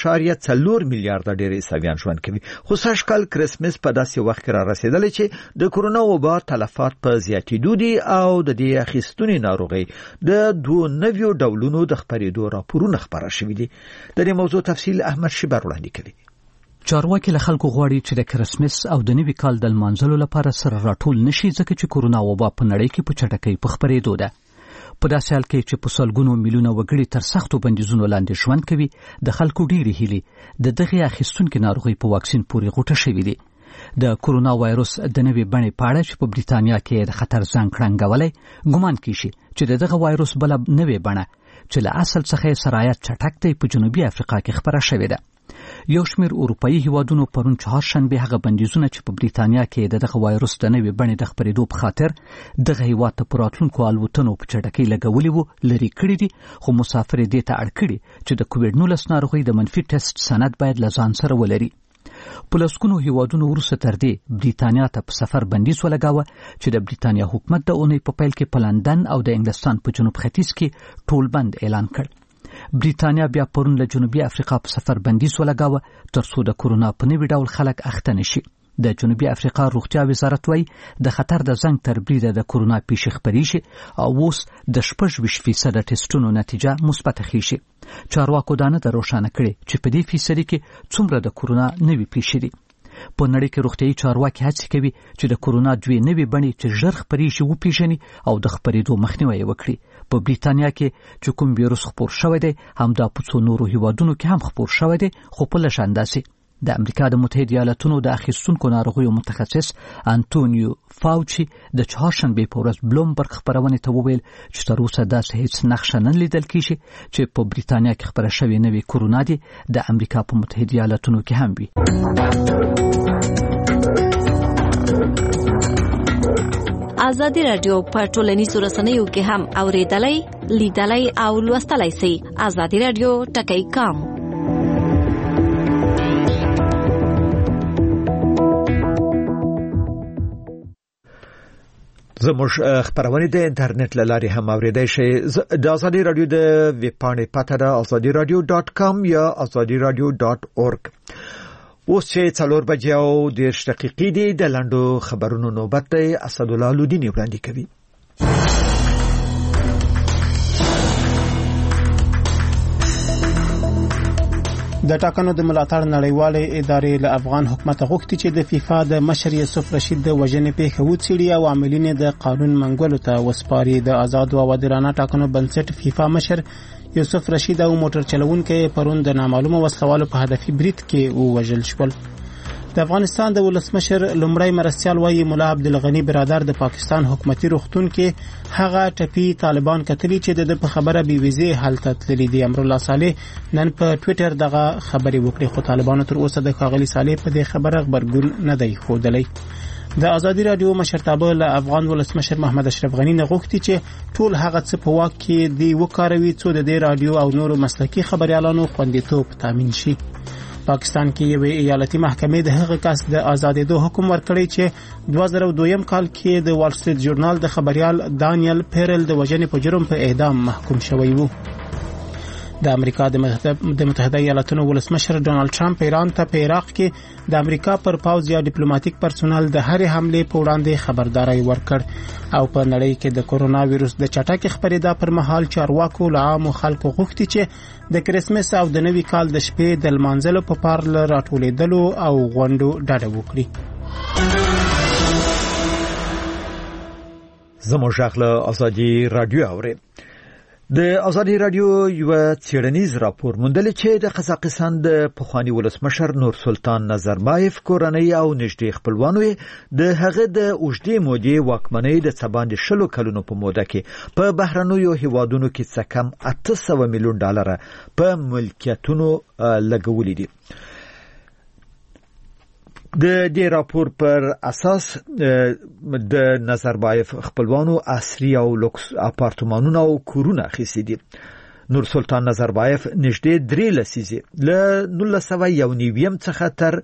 2.4 میلیارډ ډېر عیسویان ژوند کوي. خو سږکال کرسمس په داسې وخت کې را رسیدلی چې د کورونا وبا تلفات په زیاتېدو دي او د دې اخیستونې ناروغۍ د 2 نویو ډولونو د خپرېدو راپورونه خپاره شوي دي. د دې موضوع تفصیل احمد شیبر وړاندې کوي. چارواکي له خلکو غواړي چې د کرسمس او د نوي کال د لمانځلو لپاره سره راټول نشي ځکه چې کورونا وبا په نړۍ کې په چټکۍ په خپرېدو ده. په داسې حال کې چې په سلګونو میلیونه وګړي تر سختو بندیزونو لاندې ژوند کوي د خلکو ډېرې هیلې د دغه اخیستونکو ناروغۍ په واکسین پورې غوټه شوې دي. د کورونا وایروس د نوې بڼې په اړه چې په بریتانیا کې د خطر زنګ کړنګولی ګمان کیږي چې دغه وایروس بل نوې بڼه چې له اصل څخه سرایت چټک دی په جنوبي افریقا کې خبره شوې ده. یو شمېر اروپایي هیوادونو پرون چهارشنبه هغه بندیزونه چې په بریتانیا کې دغه وایروس د نوې بڼې د خپرېدو په خاطر دغه هیواد ته په راتلونکو الوتنو په چټکۍ لګولي وو لرې کړي دي. خو مسافر دې ته اړ کړي چې د کووډ-19 ناروغۍ د منفي ټیسټ سند باید له ځان سره ولري. په لسګونو هیوادونو وروسته تر دې بریتانیا ته په سفر بندیز ولګاوه چې د بریتانیا حکومت د اونۍ په پیل کې په لندن او د انګلستان په جنوب ختیځ کې ټول بند اعلان کړ. بریتانیا بیا پرون له جنوبي افریقا په سفر بندیز ولګاوه ترڅو د کورونا په نوي ډول خلک اخته نشي. د جنوبي افریقا روغتیا وزارت وايي د خطر د زنګ تر بریده د کورونا پیښې خپرې شي او اوس د 26% ټیسټونو نتیجه مثبت ښیي. چارواکو دا نه روښانه کړي چې په دې فیصدي کې څومره د کورونا نوي پیښې دي. په نړۍ کې روغتیايي چارواکي هڅې کوي چې د کورونا دوی نوې بڼې چې ژر خپرې شي وپیژني او د خپرېدو مخنیوی وکړي. په بریتانیا کې چې کوم ویروس خپور شوی دی همدا په څو نورو هیوادونو کې هم خپور شوی دی خو په لږ اندازې. د امریکا د متحده ایالاتونو د اخیستونکو ناروغیو متخصص انټونیو فاوچي د چهارشنبه په ورځ بلومبرګ خبرونه ته وویل چې تر اوسه داسې هیڅ نښه نه لیدل کیږي چې په بریتانیا کې خبره شوې نوې کورونا دی د امریکا په متحده ایالاتونو کې هم وي. آزادی رادیو په ټولنیزو رسنیو کې هم اوریدلای لیدلای او لوستلای شئ. آزادی رادیو ټکی کام. زموږ خبرونه د انټرنیټ له لارې هم اوریدای شئ. د ازادي رادیو د ویب پاڼې پته ده azadiradio.com یا azadiradio.org. اوس چې 4 بجې او 10 دقیقې دي د لاندو خبرونو نوبت دی. اسدالله لودینی وړاندې کوي. د ټاکنو د ملاتړ نړیوالې ادارې له افغان حکومت غوښتي چې د فیفا د مشر یوسف رشید د وژنې پیښه وڅېړي او عاملین د قانون منګولو ته وسپاري. د آزاد او عادلانه ټاکنو بنسټ فیفا مشر یوسف رشید او موټر چلوونکي پرون د نامعلومه وسلوالو په هدفي برید کې ووژل شول. د افغانستان د ولسمشر لومړی مرستیال وایي مولا عبدالغنی برادر د پاکستان حکومتي روغتون کې هغه ټپي طالبان کتلي چې د په خبره بي ویزه حالت تللي دي. امرالله صالح نن په ټوئیټر دغه خبري وکړي خو طالبانو تر اوسه د ښاغلي صالح په دې خبره خبرګون نه دی ښودلی. د ازادي رادیو مشرتابه له افغان ولسمشر محمد اشرف غنی نه غوښتي چې ټول هغه څه په واک کې دی وکاروي څو د دې رادیو او نورو مسلکي خبريالانو خوندیتوب تامین شي. پاکستان کې یو ایالتي محکمې د هغه کس د آزادېدو حکم ورکړی چې 2002 کال کې د وال سټریټ ژورنال د خبريال دانیل پیرل د وژنې په جرم په اعدام محکوم شوی وو. د امریکا د متحده ایالاتونو ولسمشر ډونالد ټرمپ ایران ته په عراق کې د امریکا پر پوځ یا ډیپلوماټیک پرسونل د هرې حمله په وړاندې خبرداري ورکړ او په نړۍ کې د کورونا وایروس د چټکې خپرېدا پر مهال چارواکو له عامو خلکو غوښتي چې د کریسمس او د نوي کال د شپې د لمانځلو په پارل راټولېدلو او غونډو ډډه وکړي. زموږ له ازادي رادیو اوري. د ازادي رادیو یو څېړنیز راپور موندل چې د قزاقستان د پخوانی ولسمشر نور سلطان نظربایف کورنۍ او نږدې خپلوانو د هغه د اوږدې مودې واکمنۍ د څباندې 20 کلونو په موده کې په بهرنیو هیوادونو کې څه کم $800 میلیون په ملکیتونو لګولې دي. د دې راپور پر اساس د نظربایف خپلوانو عصري او لوکس اپارتمانونه او کورونه اخیستي دي. نور سلطان نظربایف نږدې 3 لسیزې له 1990 څخه تر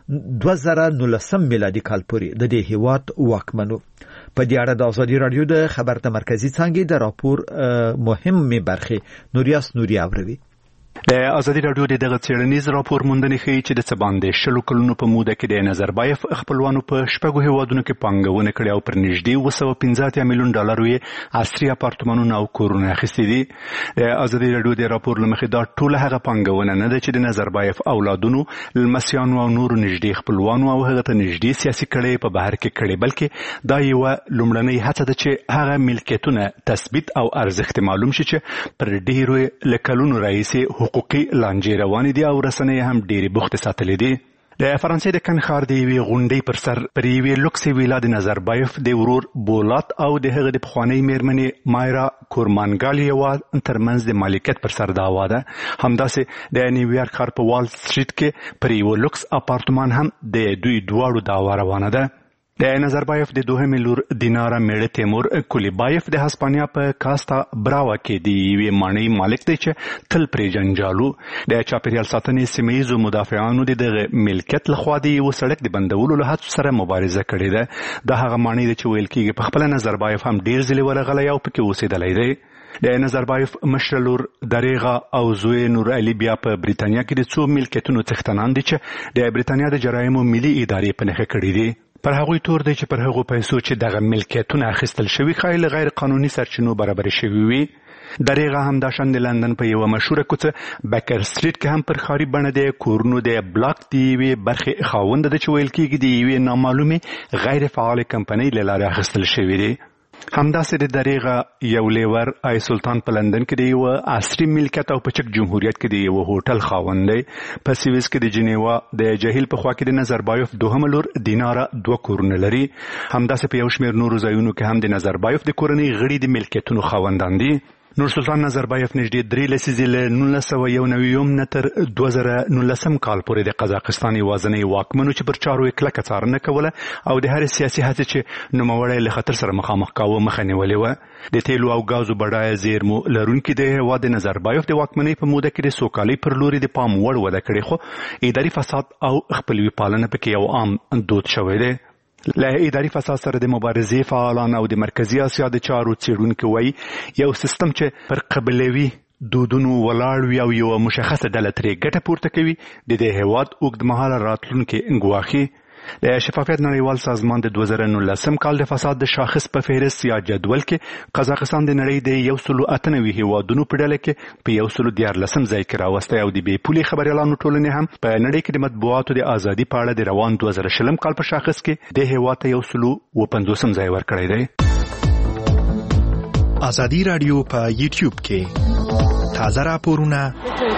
2019 میلادي کال پورې د دې هیواد واکمنو. په دې اړه د ازادي رادیو د خبر د مرکزی څنګه د راپور مهمه برخه نوریاس نوري اوروي. د ازادي رادیو دغه څېړنیز راپور موندنې ښیي چې د څباندې 20 کلونو په موده کې د نظربایف خپلوانو په شپږو هیوادونو کې پانګونه کړې او پر نږدې $215 میلیون یې عصري اپارتمانونه او کورونه اخیستي دي. د ازادي رادیو د راپور لمخې دا ټوله هغه پانګونه نه ده چې د نظربایف اولادونو، لمسیانو او نورو نږدې خپلوانو او هغه ته نږدې سیاسي کړۍ په بهر کې کړې، بلکې دا یو لومړنۍ هڅه ده چې هغه ملکیتونه تثبیت او ارزښت معلوم شي چې پر ډیرو لکلونو راځي حقوقي لانجې روانې دي او رسنۍ هم ډېرې بوختې ساتلې دي. د فرانسې د کن ښار د یوې غونډۍ پر سر پر یوې لوکسې ویلا د نظربایف د ورور بولات او د هغه د پخوانۍ میرمنې مایرا کورمانګالیوا ترمنځ د مالکیت پر سر دعوا ده. همداسې د نیویارک ښار په وال سټریټ کې پر یو لوکس اپارتمان هم د دوی دواړو دعوا روانه ده. د نظربایف د دوهم لور دینارا میړه تیمور کولیبایف د هسپانیا په کاستا براوا کې د یوې ماڼۍ مالک دی چې تل پرې جنجالو. د چاپیریال ساتنې سیمه‌ییزو مدافعانو د دغه ملکیت لخوا د یو سړک د بندولو له هڅو سره مبارزه کړې ده. دا هغه ماڼۍ ده چې ویل کېږي په خپل نظربایف هم ډېر ځلې ورغلی او پکې اوسېدلی دی. د نظربایف مشره لور دریغه او زوی نور علي بیا په بریتانیا کې د څو ملکیتونو څښتنان دي چې د بریتانیا د جرایمو ملي ادارې په نښه کړي دي. پر هغوی تور دی چې پر هغو پیسو چې دغه ملکیتونه اخیستل شوي ښایي له غیر قانوني سرچینو برابر شوي وي. دریغه همداشان د لندن په یوه مشهوره کوڅه بیکر سټریټ کې هم پر ښاري بڼه د کورونو د بلاک د یوې برخې خاونده ده چې ویل کېږي د یوې نامعلومې غیر فعالې کمپنۍ له لارې اخیستل شوي دي. همداسې د دریغه یو لیور آی سلطان په لندن کې د یو عصري ملکیت او په چک جمهوریت کې د یو هوټل خاوند دی. په سویس کې د جنیوا د جهیل په خوا کې د نظربایف دوهمه لور دینارا 2 کورونه لري. همداسې په یو شمېر نورو ځایونو کې هم د نظربایف د کورنۍ غړي د ملکیتونو خاوندان دي. نور سلطان نظربایف نږدې 3 لسیزې له 1991 نه تر 2019 کال پورې د قزاقستان یوازینی واکمن چې پر چارو یې کلکه څارنه کوله او د هرې سیاسي هڅې چې نوموړی له خطر سره مخامخ کاوه مخه نیولې وه. د تیلو او ګازو بډایه زیرمو لرونکي د هېواد د نظربایف د واکمنۍ په موده کې د سوکالۍ پر لوري د پام وړ وده کړې، خو اداري فساد او خپلوي پالنه پکې یو عام دود شوی دی. له اداري فساد سره د مبارزې فعالان او د مرکزی اسیا د چارو څېړونکو وایي یو سیستم چې پر قبیلوي دودونو ولاړ وي او یو مشخصه ډله ترې ګټه پورته کوي د دې هېواد اوږدمهاله راتلونکي ګواښي. د شفافیت نړیوال سازمان د 2019 کال د فساد د شاخص په فهرست یا جدول کې قزاقستان د نړۍ د 198 هیوادونو په ډله کې په 114 ځای کې راوستی او د بې پولې خبریالانو ټولنې هم په نړۍ کې د مطبوعاتو د ازادي په اړه د روان 2020 کال په شاخص کې د هیواد ته 150 ځای ورکړی دی. ازادي رادیو په یوټیوب کې تازه راپورونه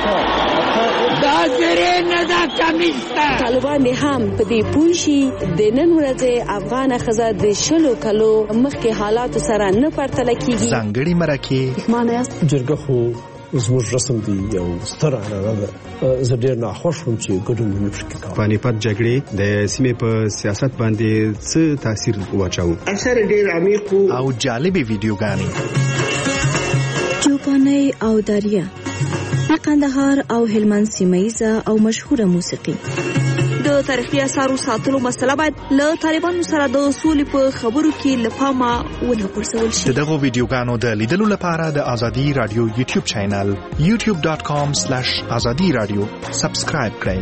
طالبان هم په دې پوه شي د نن ورځې افغان ښځه د 20 کالو مخکې حالاتو سره نه پرتله کیږي. ځانګړي مرکې معنی جرګه خو زموږ رسم دی یو ستر عنعنه ده. زه ډېر ناخوښ وم چې ګډون مې پکې کاوه. پانیپت جګړې د سیمې په سیاست باندې څه تاثیر واچاوه؟ اثر ډېر عمیق او جالبې ویډیوګانې. چوپاني او دریا د قندهار او هلمند سیمه‌یزه او مشهوره موسیقي. د تاریخي اثارو ساتلو مسله باید له طالبانو سره د سولې په خبرو کې له پامه ونه غورځول شي. دغه ویډیوګانو د لیدلو لپاره د ازادي رادیو یوټیوب چینل youtube.com/azadi radio سبسکرایب کړئ.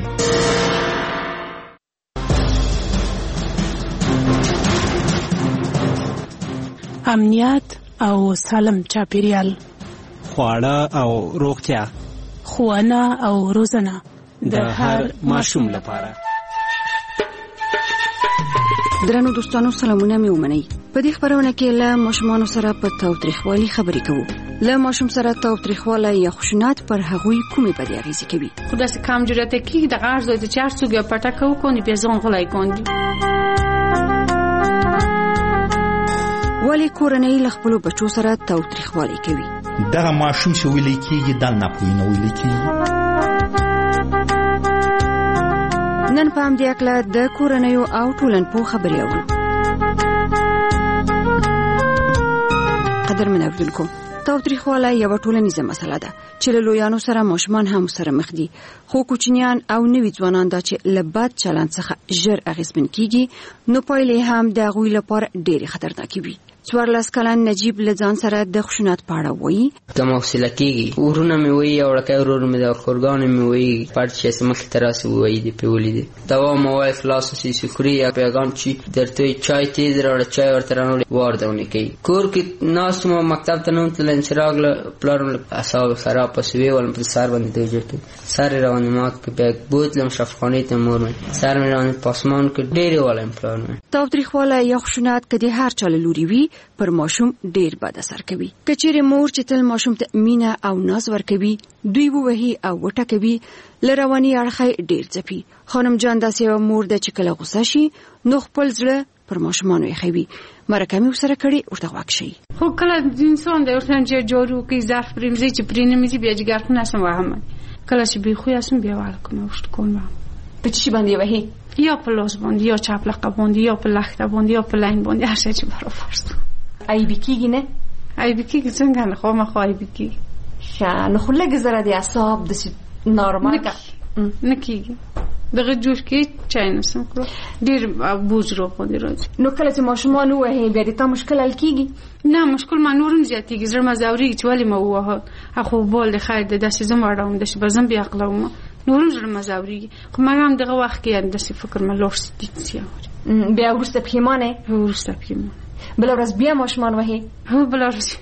امنیت او سالم چاپیریال، خواړه او روغتیا، ښوونه او روزنه د هر ماشوم لپاره. درنو دوستانو سلامونه مې ومنئ. په دې خبرونه کې له ماشومانو سره په تاوتریخوالي خبرې کوو. له ماشوم سره تاوتریخوالی یا خشونت پر هغوی کومې بدې اغېزې کوي؟ خو داسې کم جرأت کې د غرض د چار څوک یا پټه کوي بیا ځان غلی کوي. ولی کورنۍ له خپلو بچو سره تاوتریخوالی کوي؟ دغه ماشوم چې ویلې کېږي د ناپوهۍ نه ویلې کېږي. نن په همدې هکله د کورنیو او ټولنپوه خبرې اورو. قدرمن اوریدونکو، تاوتریخوالی یوه ټولنیزه مسله ده چې له لویانو سره ماشومان هم سره مخ دي، خو کوچنیان او نوي ځوانان دا چې له بد چلند څخه ژر اغېزمن کیږي نو پایلې هم د هغوی لپاره ډېرې خطرناکې وي. 14 کلن نجیب له ځان سره د خشونت په اړه وایي: کم حوصله کېږي، ورونه مې وایي او وړوکی ورور مې د خورګانو مې وایي پټ چې مخکې ته راسي ووایي دې پې ولیدې دوا مې وایي خلاص اوسي سخري یا پیغام چې درته چای تیز راوړه چای ورته رانوړې واردونې کوي. کور کې ناست وم مکتب ته نه تلم چې راغله پلار مې اعصاب خراب پسې ویولم پر سر باندې دی وجود کې سر یې روانې مات کړ. بیا بوتلم شفاخانې ته مور مې سر مې روانې په اسمان کې ډېرې والایم پلار مې. تاوتریخوالی یا خشونت که د هر چا له لوري وي پر ماشوم ډیر بد اثر کوي. که چیرې مور چې تل ماشوم ته مینه او ناز ورکوي، دوی ووهي او وټکوي، له رواني اړخه ډیر ځپي. خانم جان داسې یوه مور ده چې کله غوسه شي نو خپل زړه پر ماشومانو یخوي. مرکه مې ورسره کړې، ورته غوږ شئ. خو کله انسان دی ورته چې جارو کوي ظرف پرېمځي چې پرې نه میځي بیا جګر خونه اسم وهم کله چې بې خوی اسم بیا وال کوم وشت کوم په چی باندې وهي یا په لاس باندې یا چپلقه باندې یا په لخته باندې یا په لنګ باندې هر څه چې برابر است. ایبی کیږي نه؟ ایبی کیږي څنګه نه خو ما خو ایبی کیږي. ښه نو خو لږ زره د اعصاب د نارمال نه کیږي. دغه جوش کې چای نسم کړو ډیر بوج رو باندې راځي. نو کله چې ماشومان وهي بیا د تا مشکل حل کیږي؟ نه مشکل ما نورم زیاتیږي. زړه مزاوري چې ولی ما وه اخو بول خیر د داسې زم اړوم د شي بزم بیا عقلوم نورم زړه مزاوري. خو ما هم دغه وخت کې د فکر ما لورس دي بیا ورسته پښیمانه ورسته پښیمانه بل ورځ بیا ماشومان وهي. هو بل ورځ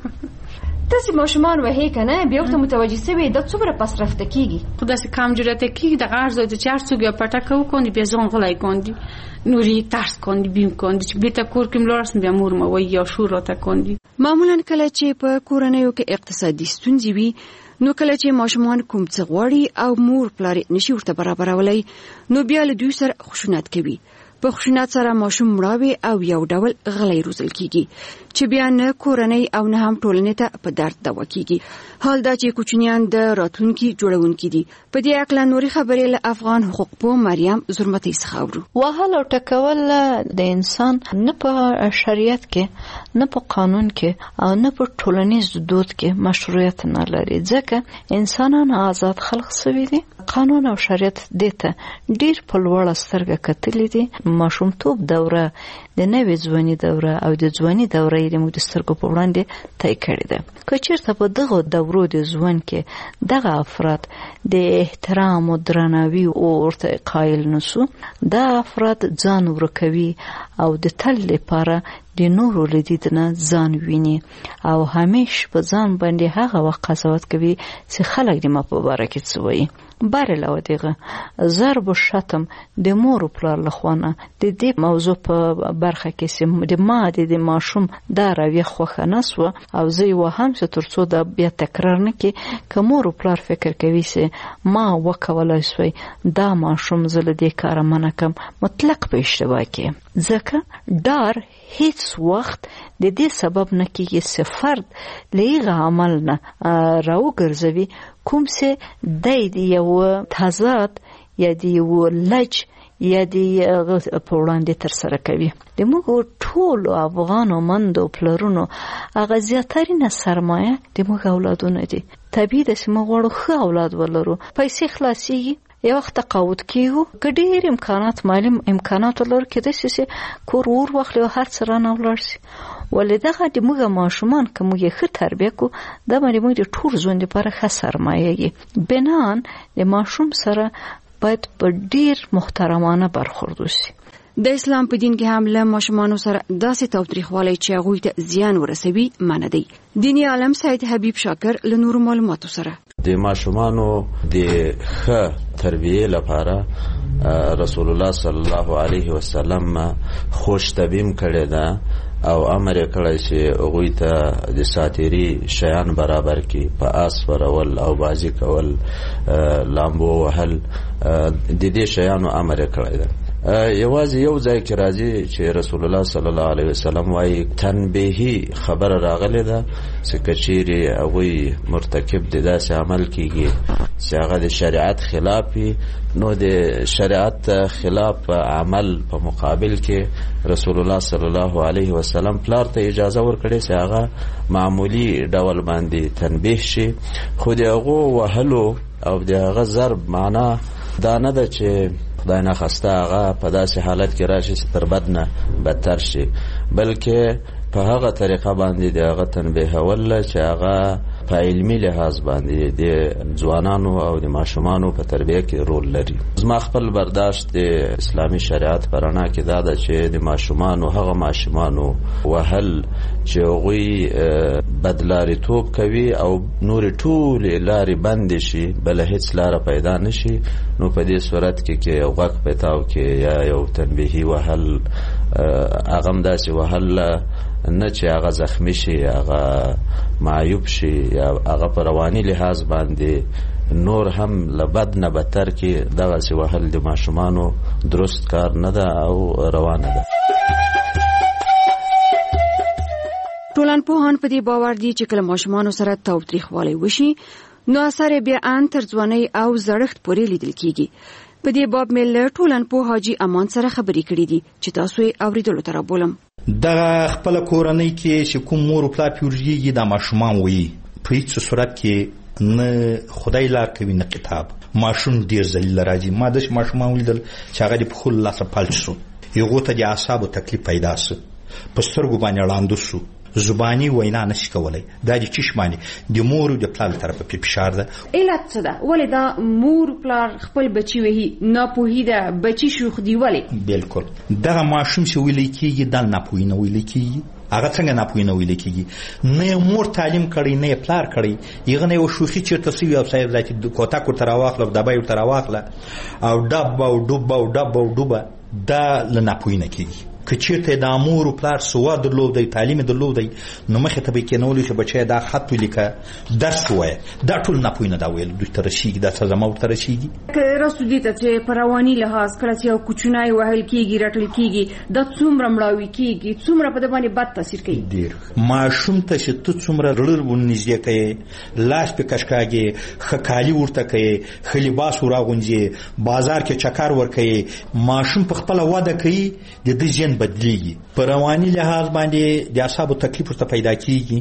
تاسو ماشومان وهي کنه بیا ورته متوجه سوي د څومره پس رفته کیږي. خو داسې کم جرأت کیږي د غرض د چار څوک یا پټه کوي بیا ځان غلای کوي نوري ترس کوي بیم کوي چې بیت کور کې ملورس بیا مور ما وایي یا شور راته کوي. معمولا کله چې په کورنیو کې اقتصادي ستونزې وي نو کله چې ماشومان کوم څه غواړي او مور پلار نشي ورته برابرولای نو بیا له دوی سره خشونت کوي. په خشونت سره ماشوم مړاوي او یو ډول غلی روزل کیږي چې بیا نه کورنۍ او نه هم ټولنې ته په درد دوا کیږي. حال دا چې کوچنیان د راتلونکي جوړونکي دي. په دې اړه نوري خبرې له افغان حقوقپوه مریم زرمتي څخه اورو. وهل او ټکول د انسان نه په شریعت کې نه په قانون کې او نه په ټولنیز دود کې مشروعیت نه لري ځکه انسانان آزاد خلق شوي دي. قانون او شریعت دته ډیر په لوړه سترګه کتلې دي ماشومتوب دوره د نوې ځواني دوره او د ځواني دوره یې موږ د سترګو په وړاندې طی کړې ده. که چېرته په دغه دورو د ژوند کې دغه افراد د احترام او درناوي ورته قایل نشو، دا افراد ځان ورکوي او د تل لپاره د نورو لدید نه ځان ویني او همیش په ځان باندې هغه وخت قضاوت کوي چې خلک د ما په باره کې څه وایي. بار علاوه دغه ضرب و شتم د مور و پلار لخوانه د دې موضوع په برخه کې چې د ما د ماشوم دا رویه خوښه نه سوه او زه یې وهم چې تر څو دا بیا تکرار نه کړي، که مور و پلار فکر کوي چې ما وکولای سوی دا ماشوم زه له دې کاره منع کړم، مطلق په اشتباه کې. ځکه ډار هیڅ وخت د دې سبب نه کېږي چې فرد له هغه عمل نه راوګرځوي کوم چې دی د یو تضاد یا د یو لج یا د په وړاندې ترسره کوي. د موږ ټولو افغانو مندو پلرونو هغه زیاترینه سرمایه د موږ اولادونه دي. طبیعي ده چې موږ غواړو ښه اولاد ولرو، پیسې خلاصېږي، یو وخت تقاعد کیږو، که ډېر امکانات مالي امکانات ولرو کېدای شي چې کور ور واخلي او هر څه رانه ولاړ شي. ولې دغه د موږ ماشومان که موږ یې ښه تربیه کړو دا باندې موږ د ټول ژوند لپاره ښه سرمایه یي. بنان د ماشوم سره باید په ډېر محترمانه برخورد وشي. د اسلام په دین کې هم له ماشومانو سره داسې تاوتریخوالی چې هغوی ته زیان ورسوي منع دی. دیني عالم سید حبیب شاکر له نورو معلوماتو سره د ماشومانو د ښه تربیې لپاره رسول الله صلی الله علیه وسلم خوش تبیم کړی ده او امر یې کړی چې هغوی ته د ساتیري شیان برابر کړي، په آس سپرول او بازي کول، لامبو وهل، د دې شیانو امر یې کړی ده. یوازې یو ځای کې راځي چې رسول الله صلی الله علیه وسلم وایي تنبیهی خبره راغلی ده چې که چیرې هغوی مرتکب د داسې عمل کېږي چې هغه د شریعت خلاف وي، نو د شریعت خلاف عمل په مقابل کې رسول الله صلی الله علیه وسلم پلار ته اجازه ورکړي چې هغه معمولی ډول باندې تنبیه شي. خو د هغو وهلو او د هغه ضرب معنا دا نه ده چې خدای نخواسته هغه په داسې حالت کې راشي چې تر بد نه بدتر شي، بلکې په هغه طریقه باندې د هغه تنبیهول چې هغه په علمي لحاظ باندې د ځوانانو او د ماشومانو په تربیه کې رول لري. زما خپل برداشت د اسلامي شریعت په رڼا کې دا ده چې د ماشومانو هغه ماشومانو وهل چې هغوی بدلاریتوب کوي او نورې ټولې لارې بندې شي، بله هیڅ لاره پیدا نشي، نو په دې صورت کې یو غږ پیتاو کې یا یو تنبیهي وهل هغه هم داسې وهل نه چې هغه زخمی شي، هغه معیوب شي یا هغه په رواني لحاظ باندې نور هم لبد نه بدتر کې، دغسې وهل د ماشومانو درست کار نه ده او روانه ده. ټولنپوهان په دې باور دي چې کله ماشومانو سره تاوتریخوالی وشي نو اثر بیا ان تر ځوانۍ او زړښت پورې لیدل کیږي. په دې باب مې له ټولنپوه حاجي امان سره خبرې کړې دي چې تاسو یې اوریدلو ته رابولم. دغه خپل کورنۍ کې چې کوم مور او پلار پیورږي د ماشومان وي، په هیڅ صورت کې نه خدای لار کوي نه کتاب. ماشوم ډیر ذلیل راځي. ما د ماشومان ولیدل چې هغه د خپل لاسه پالچ شو، یو ته د اعصابو تکلیف پیدا شو، په سترګو باندې وړاندو شو، زبانی وینا نشي کولای. دا د چشمانی د مور او د پلار طرفه په فشار ده. علت څه ده؟ ولې دا مور پلار خپل بچي وهي؟ ناپوهي ده، بچي شوخ دی. ولې؟ بالکل دغه ماشوم چې ویل کېږي دا ناپوهي نه ویل کېږي. هغه څنګه ناپوهي نه ویل کېږي؟ نه مور تعلیم کړی نه پلار کړی، یغه نه یو شوخي چیرته سوي او صاحب ځکه کوتا کو تر واخله دبای تر واخله او ډب او ډوب او ډب او ډوبه، دا لناپوهي نه کېږي. که چیرته د امور او پلار سوا درلودی، تعلیم درلودی، نو مخه ته به کېنولې چې بچی دا خط ولیکه، درس وایه، دا ټول ناپوهي نه دا ویل دوی ته رسېږي، دا څه زما ورته رسېږي. که راسو دې ته چې په رواني لحاظ کله چې یو کوچنی وهل کېږي، رټل کېږي، دا څومره مړاوي کېږي، څومره په ده باندې بد تاثیر کوي؟ ډېر. ماشوم ته چې ته څومره زړه ورنږدې کوې، لاس پې کشکاږې، ښه کالي ورته کوې، ښه لباس وراغونځې، بازار کې چکر ورکوې، ماشوم په خپله وده کوي، د ده ذهن بدلیږي. په رواني لحاظ باندې د اعصابو تکلیف ورته پیدا کیږي،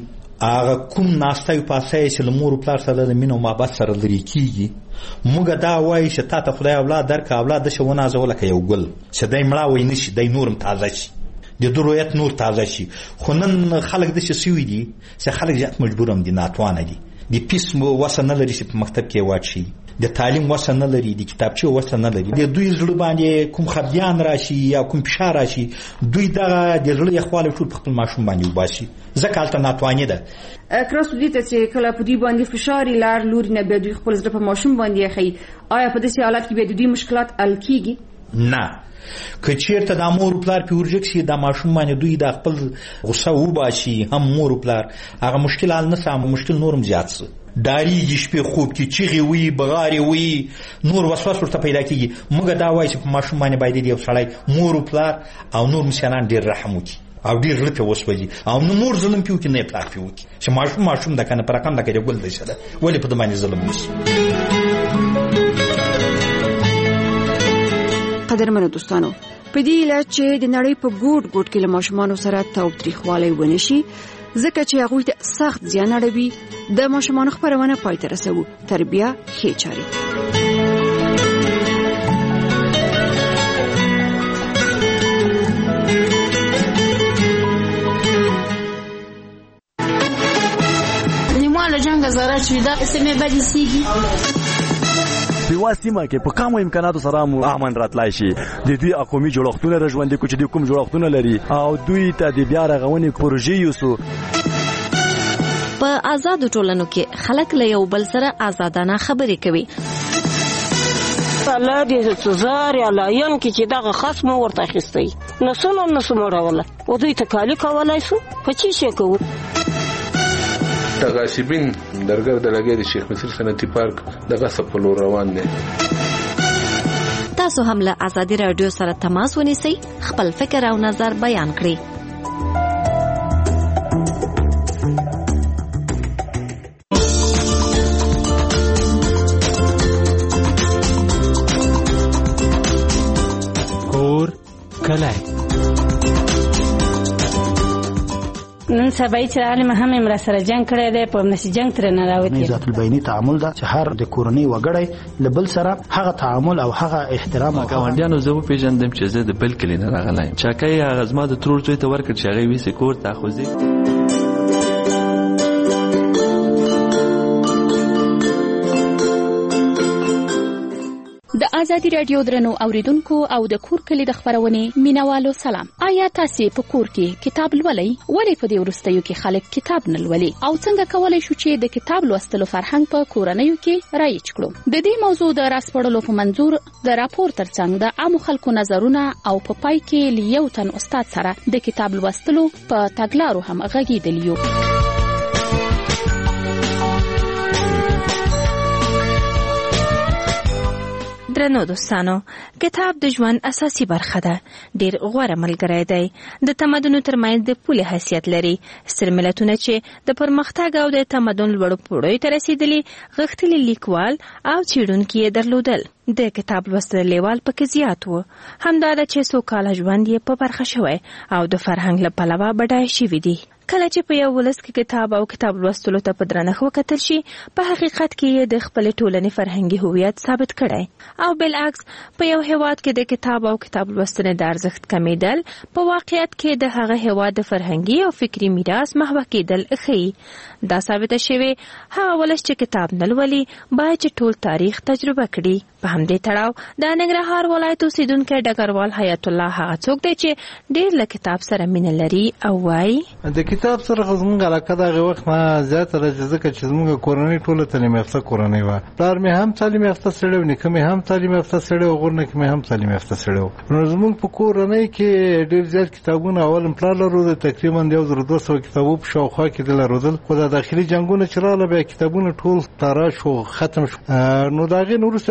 هغه کوم ناستای پاسای چې لمور پلار سره د مینو محبت سره لري کیږي موږ دا وایي چې تا ته خدای اولاد درک اولاد د شونه ازول ک یو ګل چې دای مړه وای نشي دای نورم تازه شي د درویت نور تازه شي خو نن خلک د شي سوي دي چې خلک ځات مجبورم دي ناتوانه دي د پیس مو وسنه لري چې په مکتب کې واچي د تعلیم وسنه لري د کتابچې وسنه لري د دوی زړه باندې کوم خفګان راشي یا کوم فشار راشي دوی دغه د زړه یخواله ټول په خپل ماشوم باندې وباسي ځکه هلته ناتواني ده کراسو دې ته چې کله په دوی باندې فشار لار لوري نه به دوی خپل زړه په ماشوم باندې خي آیا په داسې حالت کې به د دوی مشکلات حل کیږي؟ نه که چیرته د مور پلار پیورجک شي د ماشوم باندې دوی د خپل غصه وباسي هم مور پلار هغه مشکل حل نه سم مشکل نورم زیات سي داریږي شپې خوب کې چیغې وي بغارې وي نور وسواس ورته پیدا کیږي موږ دا وایو چې په ماشوم باندې باید یو سړی مور پلار او نور مسیانان ډېر رحم وکړي او ډېر زړه پې وسوځي او نه مور ظلم پې وکړي نه یې پلار پې وکړي چې ماشوم ده که نه په رقم ده که د ګل دی شه ده ولې په ده باندې ظلم وشي. قدرمنو دوستانو په دې علت چې د نړۍ په ګوټ ګوټ کې له ماشومانو سره تاوتریخوالی ونه شي ځکه چې هغوی ته سخت زیان اړوي د ماشومانو خپرونه پای ته رسوو تربیه ښې چارې. نیماله جنگ زاره چې دا سیمه بدی سیږي په سیمه کې په کومو امکاناتو سره مو امن راتلای شي د دوی اقوامي جوړښتونه رژوندې کو چې د کوم جوړښتونه لري او دوی ته د بیا رغونې پروژې یوسو. په آزاد ټولنو کې خلک له یو بل سره آزادانه خبرې کوي. الله دې سزار یا لاین کې چې دغه خصم ورته اخیستی نسونو مړوله او دوی ته کالی کولای شو په چی شي کوو. تغاسبین درګر د لګي د شیخ مصر صنعتي پارک دغه سپلو روان دي. تاسو هم له آزادي رادیو سره تماس ونیسئ خپل فکر او نظر بیان کړئ. کور کلای نن سبا چې عالم هم امر سره جنگ کړی دی په نشي جنگ تر نه راوتی. ذات البینی تعامل دا چې هر د کورنۍ وګړی لبل سره هغه تعامل او هغه احترام او ګاونډیانو زه په پیژندم چې زه د بل کلی نه راغلی چاکای هغه زما د ترور ځای ته ورکړ چې هغه ویسه کور ته خوځي. د آزادي رادیو درنو اوریدونکو او د کور کلی د خبرونې مینوالو سلام. آیا تاسو په کور کې کتاب لولئ؟ ولې په دې وروستیو کې خلک کتاب نه لولي او څنګه کولای شو چې د کتاب لوستلو فرهنګ په کورنیو کې رایج کړو؟ د دې موضوع د راسپړلو په منظور د راپور ترڅنګ د عامو خلکو نظرونه او په پای کې لیو تن استاد سره د کتاب لوستلو په تګلارو هم غږیدلیو. درنو دوستانو، کتاب د ژوند اساسي برخه ده. ډیر غوره ملګری دی. د تمدن ترمنځ د پولې حیثیت لري. ستر ملتونه چې د پرمختګ او د تمدن لوړو پوړیو ته رسیدلي غښتلي لیکوال او څېړونکي یې درلودل. د کتاب لوستل لیوال پکې زیات و. همدا ده چې سوکاله ژوند یې په برخه شوی او د فرهنګ له پلوه بډای شوي دي. کله چې په یو ولس کې کتاب او کتاب لوستلو ته په درنښت وکتل شي، په حقیقت کې یې د خپل ټولنې فرهنګي هویت ثابت کړی او بالعکس په یو هیواد کې د کتاب او کتاب لوستنې د ارزښت کمیدل په واقعیت کې د هغه هیواد د فرهنګي او فکری میراث محو کېدل ښیي. دا ثابته شوی هغه ولس چې کتاب نه لولي باید چې ټول تاریخ تجربه کړي. په همدې تړاو د ننګرهار ولایت اوسیدونکی ډګروال حیات الله هغه څوک دی چې ډېر له کتاب سره مینه لري او وایي د کتاب سره زموږ علاقه دغه وخت نه زیاتره ځکه چې زموږ کورنۍ ټوله تعلیم یافته کورنۍ وه. پلار مې هم تعلیم یافته سړی و، نیکه مې هم تعلیم یافته سړی و، غورنه کې مې هم تعلیم یافته سړی و. نو زموږ په کورنۍ کې ډېر زیات کتابونه اول پلار لرو، تقریبا 1200 کتابو په شاوخوا کې د لرودل. خو د داخلي جنګونه چې راغله بیا کتابونه ټول تاراش او ختم شو. نو د هغې نه وروسته بیا موږ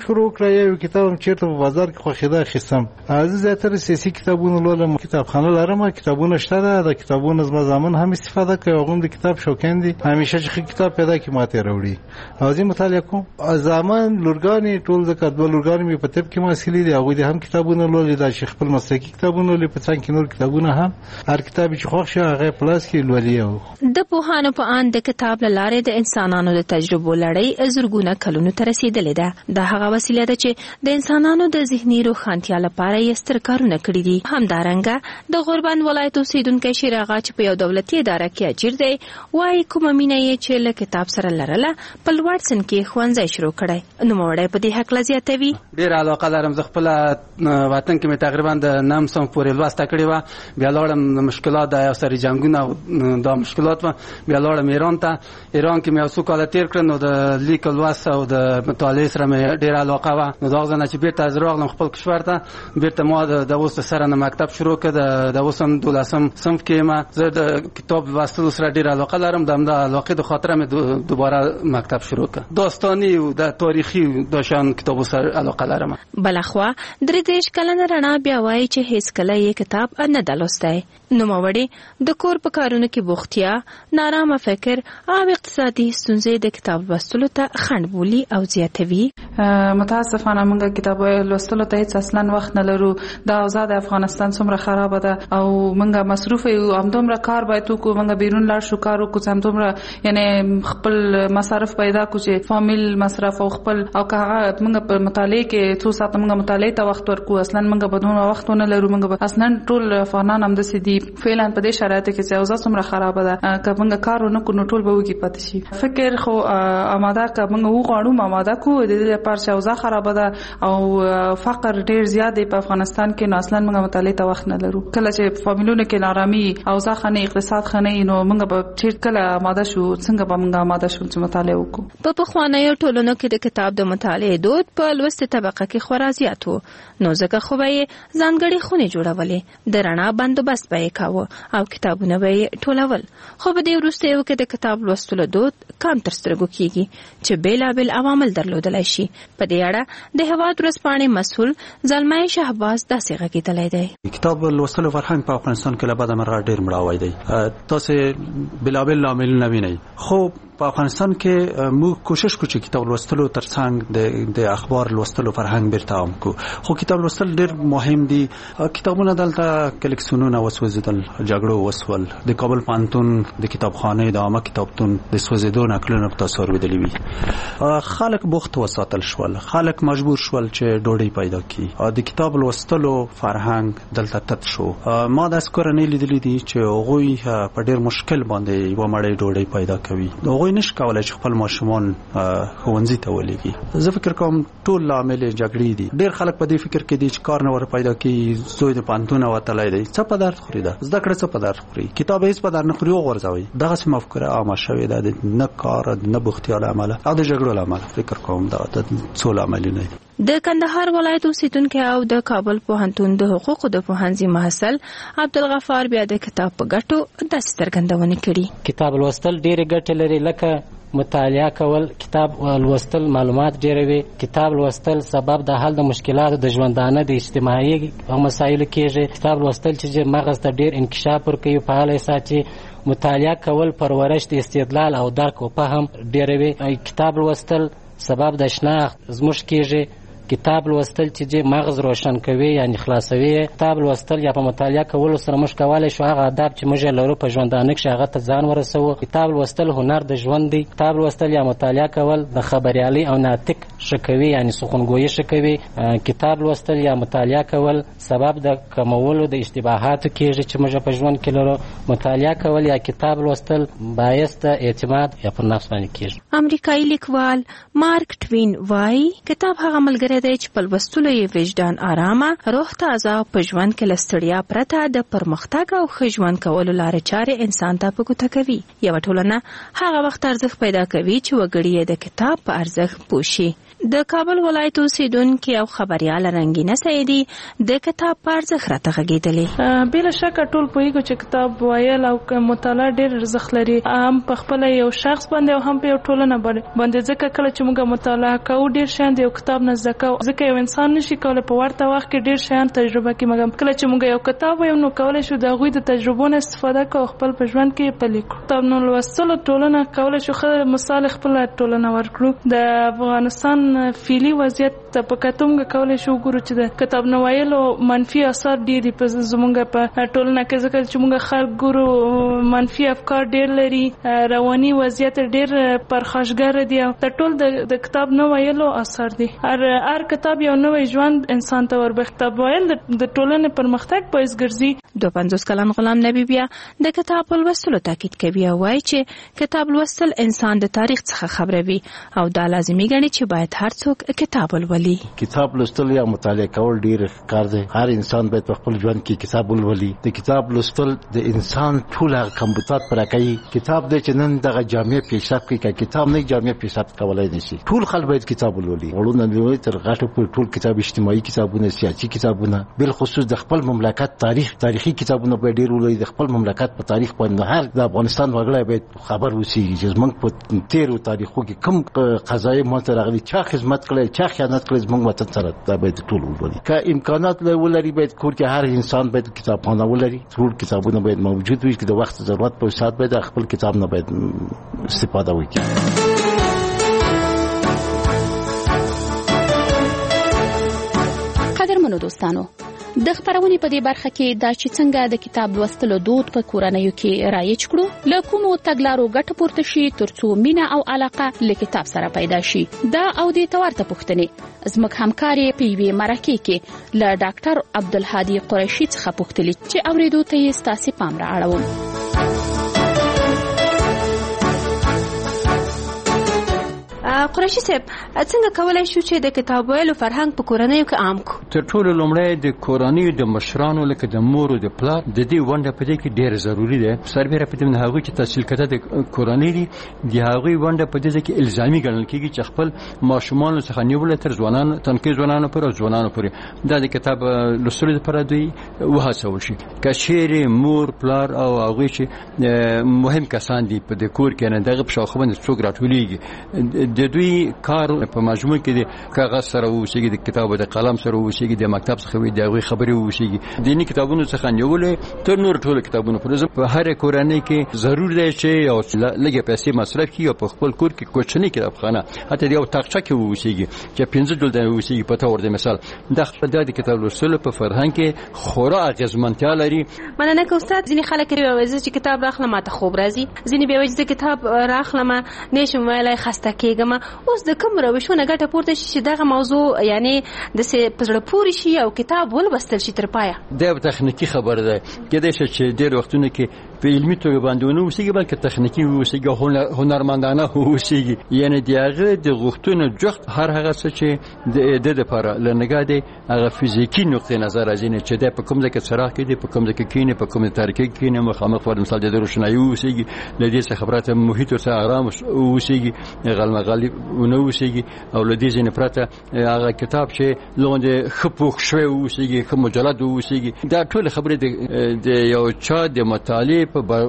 شروع کړ یو کتاب چیرته په بازار کې خوښیده اخیستم. زه زیاتره سیاسي کتابونه لولم، کتابخانه لرم، کتابونه شته ده، د کتابونو زما زامن هم استفاده کوي، هغوی د کتاب شوقین دي، همیشه چې ښه کتاب پیدا کړي ماته راوړي او زه مطالعه کوم. زامن لورګانې ټول ځکه دوه لورګانې مې په طب کې محصلې دي، هغوی هم کتابونه لولي، دا چې خپل مسلکي کتابونه لولي، په څنګ کې نور کتابونه هم هر کتاب چې خوښ شي هغه پلاس کې لولي. د پوهانو په اند د کتاب له لارې د انسانانو د تجربو لړۍ زرګونه کلونو ته رسیدلې ده. دا هغه وسیله ده چې د انسانانو د ذهني روښانتیا لپاره یې ستر کارونه کړي دي. همدارنګه د غوربند ولایت اوسیدونکی شیر آغا چې په یو دولتي اداره کې اجیر دی وایي کومه مینه یې چې له کتاب سره لرله په لوړ سن کې ښوونځی شروع کړی. نوموړی په دې هکله زیاتوي: ډېره علاقه لرم، زه خپله وطن کې مې تقریبا د 9 صنف پورې لوسته کړې وه، بیا لاړم مشکلات د یو سري جنګونه دا مشکلات وه، بیا لاړم ایران ته. ایران کې مې یو څو کاله تېر کړل، نو د لیک لوست او د مطالعې سره مې ډېره علاقه وه. نو د هغه ځای نه چې بېرته زه راغلم خپل کشور ته، بېرته ما د اوس د سره نه مکتب شروع کړ، د اوس هم 12 صنف کې یم. زه د کتاب لوستلو سره ډېره علاقه لرم، د همدا علاقې د خاطره مې دوباره مکتب شروع کړ. داستاني او د تاریخي دا شان کتابو سره علاقه لرم. بلخوا 33 کلنه رڼا بیا وایي چې هیڅ کله یې کتاب نه ده لوستی. نوموړې د کور په کارونو کې بوختیا، نارامه فکر او اقتصادي ستونزې د کتاب لوستلو ته خنډ بولي او زیاتوي. متاسفانه موږ کتاب لوستلو ته هیڅ اصلا وخت نه لرو. د اوضاع د افغانستان څومره خراب ده او موږ مصروف یو، همدومره کار باید وکړو، موږ بیرون لاړ شو کار وکړو، همدومره یعنی خپل مصارف پیدا کړو چې فامیل مصرف او خپل او هغه موږ په مطالعه کې څو ساعت موږ مطالعه ته وخت ورکو. اصلا موږ په دونه وخت نه لرو. موږ اصلا ټول افغانان هم د سدي فعلا په دې شرایطو کې چې اوضاع څومره خراب ده، که موږ کار ونه کړو ټول به وږي پاتې شي. فکر خو آماده که موږ وغواړو آماده کو د دې لپاره چې اوضاع خراب ده او فقر ډیر زیات دی په افغانستان کې، نو اصلا موږ مطالعه ته وخت نه لرو. کله چې فامیلونو کې نارامي اوضاع خنه اقتصاد خنه، نو موږ به چیر کله آماده شو، څنګه به موږ آماده شو چې مطالعه وکړو. په پخوانیو ټولنو کې د کتاب د مطالعې دود په لوستې طبقه کې خورا زیات و، نو ځکه خو به یې ځانګړې خونې جوړولې، د رڼا بندوبست به یې کاوه او کتابونه به یې ټولول. خو په دې وروستیو کې د کتاب لوستلو دود کم تر سترګو کېږي چې بېلابېل عوامل درلودلی شي. په دې اړه د هېواد ورځپاڼې مسؤل زلمی شهباز داسې غږېدلی دی: کتاب لوستلو فرهنګ په افغانستان کې له بده مرغه ډېر مړاوی دی. تاسې بېلابېل لاملونه وینئ، خو په افغانستان کې موږ کوشش کوو چې کتاب لوستلو ترڅنګ د اخبار لوستلو فرهنګ بیرته عام کو. خو کتاب لوستل ډېر مهم دي. کتابونه دلته کلیکسیونونه وسوځېدل، جګړو وسول، د کابل پوهنتون د کتابخانې د عامه کتابتون د سوځېدو نقلونه په تاسو اورېدلي وي. خلک بوخت وساتل شول، خلک مجبور شول چې ډوډۍ پیدا کړي. د کتاب لوستلو فرهنګ دلته تت شو. ما داسې کورنۍ لیدلې دي چې هغوی په ډېر مشکل باندې یوه مړۍ ډوډۍ پیدا کوي. هغوی نشي کولی چې خپل ماشومان ښوونځي ته ولېږي. زه فکر کوم ټول لامل جګړې دي. ډېر خلک په دې فکر کې دي چې کار نه ور پیدا کړي، زوی د پوهنتونه وتلی دی، څه په درد خوري ده، زده کړه څه په درد خوري، کتاب هېڅ په درد نه خوري وغورځوئ. دغسې مفکوره عامه شوې ده، د نه کار نه بوختیا له امله او د جګړو له امله. فکر کوم دا د څو لاملونه دي. د کندهار ولایت اوسیدونکي او د کابل پوهنتون د حقوقو د پوهنځي محصل عبدالغفار بیا د کتاب په ګټو داسې څرګندونې کړي: کتاب لوستل ډېرې ګټې لري، لکه مطالعه کول، کتاب لوستل معلومات ډېروي، کتاب لوستل سبب د حل د مشکلاتو د ژوندانه د اجتماعي مسایلو کېږي، کتاب لوستل چې مغز ته ډېر انکشاف ورکوي، فعال ساتي، مطالعه کول پرورش د استدلال او درک او فهم ډېروي، کتاب لوستل سبب د شناخت زموږ کېږي، کتاب لوستل چې مغز روشن کوي یعنی خلاصوي. کتاب لوستل یا په مطالعه کولو سره موږ کولی شو هغه آداب چې موږ لرو په ژوندانه کې هغه ته ځان ورسوو. کتاب لوستل هنر د ژوند دی. کتاب لوستل یا مطالعه کول د خبریالي او ناطق ښه کوي یعنی سخنګویي ښه کوي. کتاب لوستل یا مطالعه کول سبب د کمولو د اشتباهاتو کېږي چې موږ په ژوند کې لرو. مطالعه کول یا کتاب لوستل باعث د اعتماد یا پر نفس باندې کېږي. امریکایي لیکوال مارک ټوین وایي کتاب هغه ملګری دی چې په لوستلو یې وجدان آرامه، روح تازه او په ژوند کې له ستړیا پرته د پرمختګ او ښه ژوند کولو لارې چارې انسان ته په ګوته کوي. یوه ټولنه هغه وخت ارزښت پیدا کوي چې وګړي یې د کتاب په ارزښت پوه شي. د کابل ولایت اوسیدونکي او خبريال رنگینه سیدي د کتاب په ارزښت راته غږېدلې. بلا شک ټول پوهیږو چې کتاب ویل او مطالعه ډېر ارزښت لري، هم په خپل یو شخص باندې او هم په یو ټولنه باندې. ځکه کله چې موږ مطالعه کوو ډېر شیان د یو کتاب نه زده کوو، ځکه یو انسان نشي کولی په ورته وخت کې ډېر شیان تجربه کړي. مګر کله چې موږ یو کتاب وایو نو کولی شو د هغوی د تجربو نه استفاده کوو، خپل په ژوند کې پلي کړو. کتاب نو لوستلو ټولنه کولی شو ښه مثال خپل ټولنه ورکړو. د افغانستان فعلي وضعیت په کتو موږ کولی شو وګورو چې د کتاب نه ویلو منفي اثار ډېر دي په زموږ په ټولنه کې، ځکه چې موږ خلک ګورو منفي افکار ډېر لري، رواني وضعیت ډېر پرخاشګر دي او د ټول د کتاب نه ویلو اثر دي. هر کتاب یو نوی ژوند انسان ته وربخښي. کتاب ویل د ټولنې پرمختګ باعث ګرځي. 52 کلن غلام نبی بیا د کتاب لوستلو تاکید کوي او وایي چې کتاب لوستل انسان د تاریخ څخه خبروي او دا لازمي ګڼي چې باید هر څوک کتاب ولولي. کتاب لوستل یا مطالعه کول ډیر کار دی. هر انسان باید خپل ژوند کې کتاب ولولي. د کتاب لوستل د انسان ټول کمبودات پر کوي. کتاب د چنن دغه جامع پیشرفت کوي. کتاب نه جامع پیشرفت کولای نشي. ټول خلک باید کتاب ولولي. ورونه لوي تر غټو پر ټول کتاب اجتماعي کتابونه، سیاسي کتابونه، بل خصوص د خپل مملکت تاریخي کتابونه باید ډیر ولولي. د خپل مملکت په تاریخ باندې هر د افغانستان وګړی باید خبر وسی چې موږ په تیرو تاریخو کې کوم قضایي ماته راغلي، چا خدمت کړی، چا خیانت کړی، موږ وطن سره دا باید ټول ولولي. که امکانات ولري باید کور کې هر انسان باید کتابخانه ولري. ټول کتابونه باید موجود وي چې د وخت ضرورت په سات باید خپل کتاب نه باید استفاده وکړي. قدرمنو دوستانو، د خبرونې په دې برخه کې دا چې څنګه د کتاب لوستلو دود په کورنیو کې رایج کړو، له کومو تګلارو ګټه پورته شي ترڅو مینه او علاقه له کتاب سره پیدا شي. دا او د تورته پوښتنې زموږ همکاري په یوې مرکه کې له ډاکټر عبدالهادي قریشي څخه پوښتلې چې اوریدو ته یې ستاسو پام را اړوم. قریشي صاحب، څنګه کولای شو چې د کتاب ویلو فرهنګ په کورنیو کې عام کو؟ تر ټولو لومړی د کورنیو د مشرانو لکه د مور او د پلار د دې ونډه په دې کې ډېر ضروری ده. سربېره په دې نه هغوی چې تحصیل کړه د کورنۍ دي د هغوی ونډه په دې کې الزامي ګڼل کېږي چې خپل ماشومان څخه نیول تر ځوانانو تنکي ځوانانو پر ځوانانو پورې دا د کتاب لوستلو لپاره دوی وهڅول شي. که چیرې مور پلار او هغوی چې مهم کسان دي په د کور کې نه دغه په شاخه باندې څوک راټولېږي، د دوی کار په مجموع کې د کاغذ سره وشيږي، د کتاب او د قلم سره وشيږي، د مکتب څخه وي د خبرې وشيږي. دینی کتابونو څخه نیولې تر نور ټول کتابونو په هر کورنۍ کې ضرور دی چې یو لږه پیسې مصرف کړي او په خپل کور کې کوچنی کتابخانه حتی یو تاقچه کې وشيږي چې 15 جلد وشيږي. په تور د مثال د کتاب لوستلو په فرهنګ کې خورا اغیزمنتیا لري. مننه کوم استاد. ځینې خلک وایي چې کتاب راخلم ماته خوب راځي، ځینې بیا وایي چې کتاب راخلم نشم ویلای خسته کېږم. اوس د کوم روشونه ګټه پورته شي چې دغه موضوع یعنی د پزړه پوري شي او کتاب ولوستل شي تر پایه؟ دا تخنیکی خبره ده. کېدای شي چې ډېر وختونه کې په علمي توګه باندې ونه وسیږي بلکې تخنیکی وسیږي، هنرمندانه وسیږي. یعنی دغه د غوښتنو جخت هر هغه څه چې د لپاره لنګا دی هغه فزیکی نقطه نظر راځي چې د په کوم ځای کې څراغ کې دی، په کوم ځای کې کینه، په کوم تاریکی کې کینه، مخامخ پر مثال د روشنايي وسیږي، لدې څخه خبرات محیط او آرام وسیږي، غلمغالي ونه وسیږي او لدې ځنه پرته هغه کتاب چې لوند خپوخ شوی وسیږي، کوم مجلد وسیږي. دا ټول خبره د یو چا د مطالعه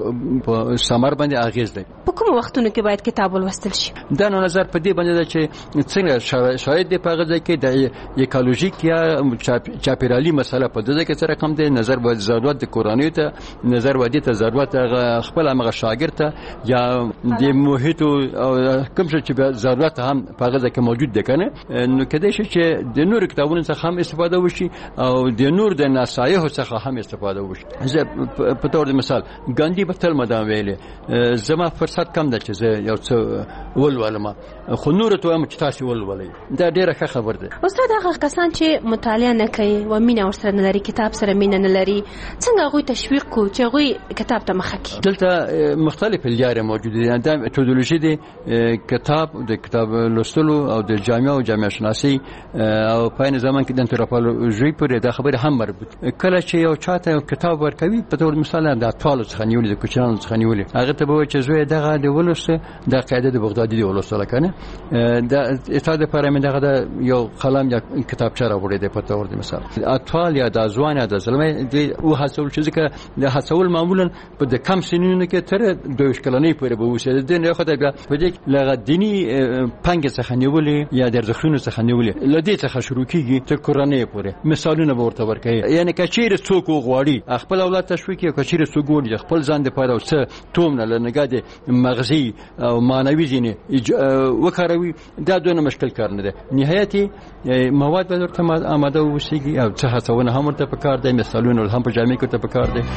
په ثمر باندې اغیز دی. په کوم وختونو کې باید کتاب ولوستل شي؟ دا نظر په دې باندې چې څنګه شاید د پاغه ځای کې د ایکولوژیک یا چاپیرالي مسله په دې کې سره کم دی. نظر باید ضرورت د کورنۍ ته، نظر ودی ته ضرورت خپل هغه شاګرد ته یا د محیط او کوم څه چې ضرورت هم پاغه ځای کې موجود دی کنه. نو کېدای شي چې د نور کتابونو څخه هم استفاده وشي او د نور د نصایح څخه هم استفاده وشي. په تور د مثال ګاندی په تل مدام ویلې زما فرصت کم ده چې زه یو څه ولولم، خو نور ته هم چې تاسو ولولئ. دا ډیره ښه خبر ده. استاد، هغه کسان چې مطالعه نه کوي و مینه ورسره نه لري، کتاب سره مینه نه لري، څنګه هغوی تشویق کو چې هغوی کتاب ته مخه کړي؟ دلته مختلف لارې موجوده دي. دا میتودولوژي دی. کتاب د کتاب لوستلو او د جامعه او جامعه شناسي او په ان زمان کې د انتروپولوژي پورې د خبره هم مربوط. کله چې یو چاته یو کتاب ورکوي په تور مثال د اطفال څخه نیولې د کوچنانو څخه نیولې هغه ته به چې زوی دغه د ولسته د قاعده د بغدادي دی ولسته کنه د اتحاد لپاره دغه یو قلم یا کتابچه راوړي د په تور مثال اطفال یا د ځوان یا د زلمه دی او حاصل چې ځکه د حاصل معمولا په د کم سنونو کې تر 2 کلنۍ پورې به وشه د نه خدای بیا په دې لغه دینی پنګ څخه نیولې یا د ارزښتونو څخه نیولې لدې څخه شروع کیږي تر کورنۍ پورې مثالونه ورته ورکړي. یعنی کچیر څوک غواړي خپل اولاد تشویق کوي کچیر څوک غواړي خپل ځان د پاره اوسه تومنه لنګاد مغزي او مانوي ځینې وکړوي دا دونه مشکل کار نه ده. نهایتي مواد به ورته آماده وشيږي او څه هڅونه هم ورته پکار دي مثالونه هم په جامع کې ته پکار دي.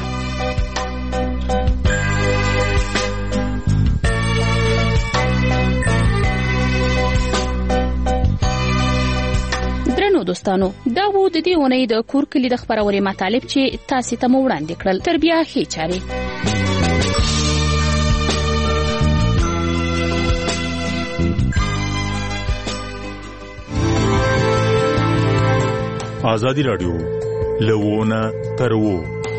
دوستانو دا وو د دې ونې د کور کلی د خبروري مطالب چې تاسو ته مو وړاندې کړل. تربیه هي چاري آزادی رادیو لوونه ترو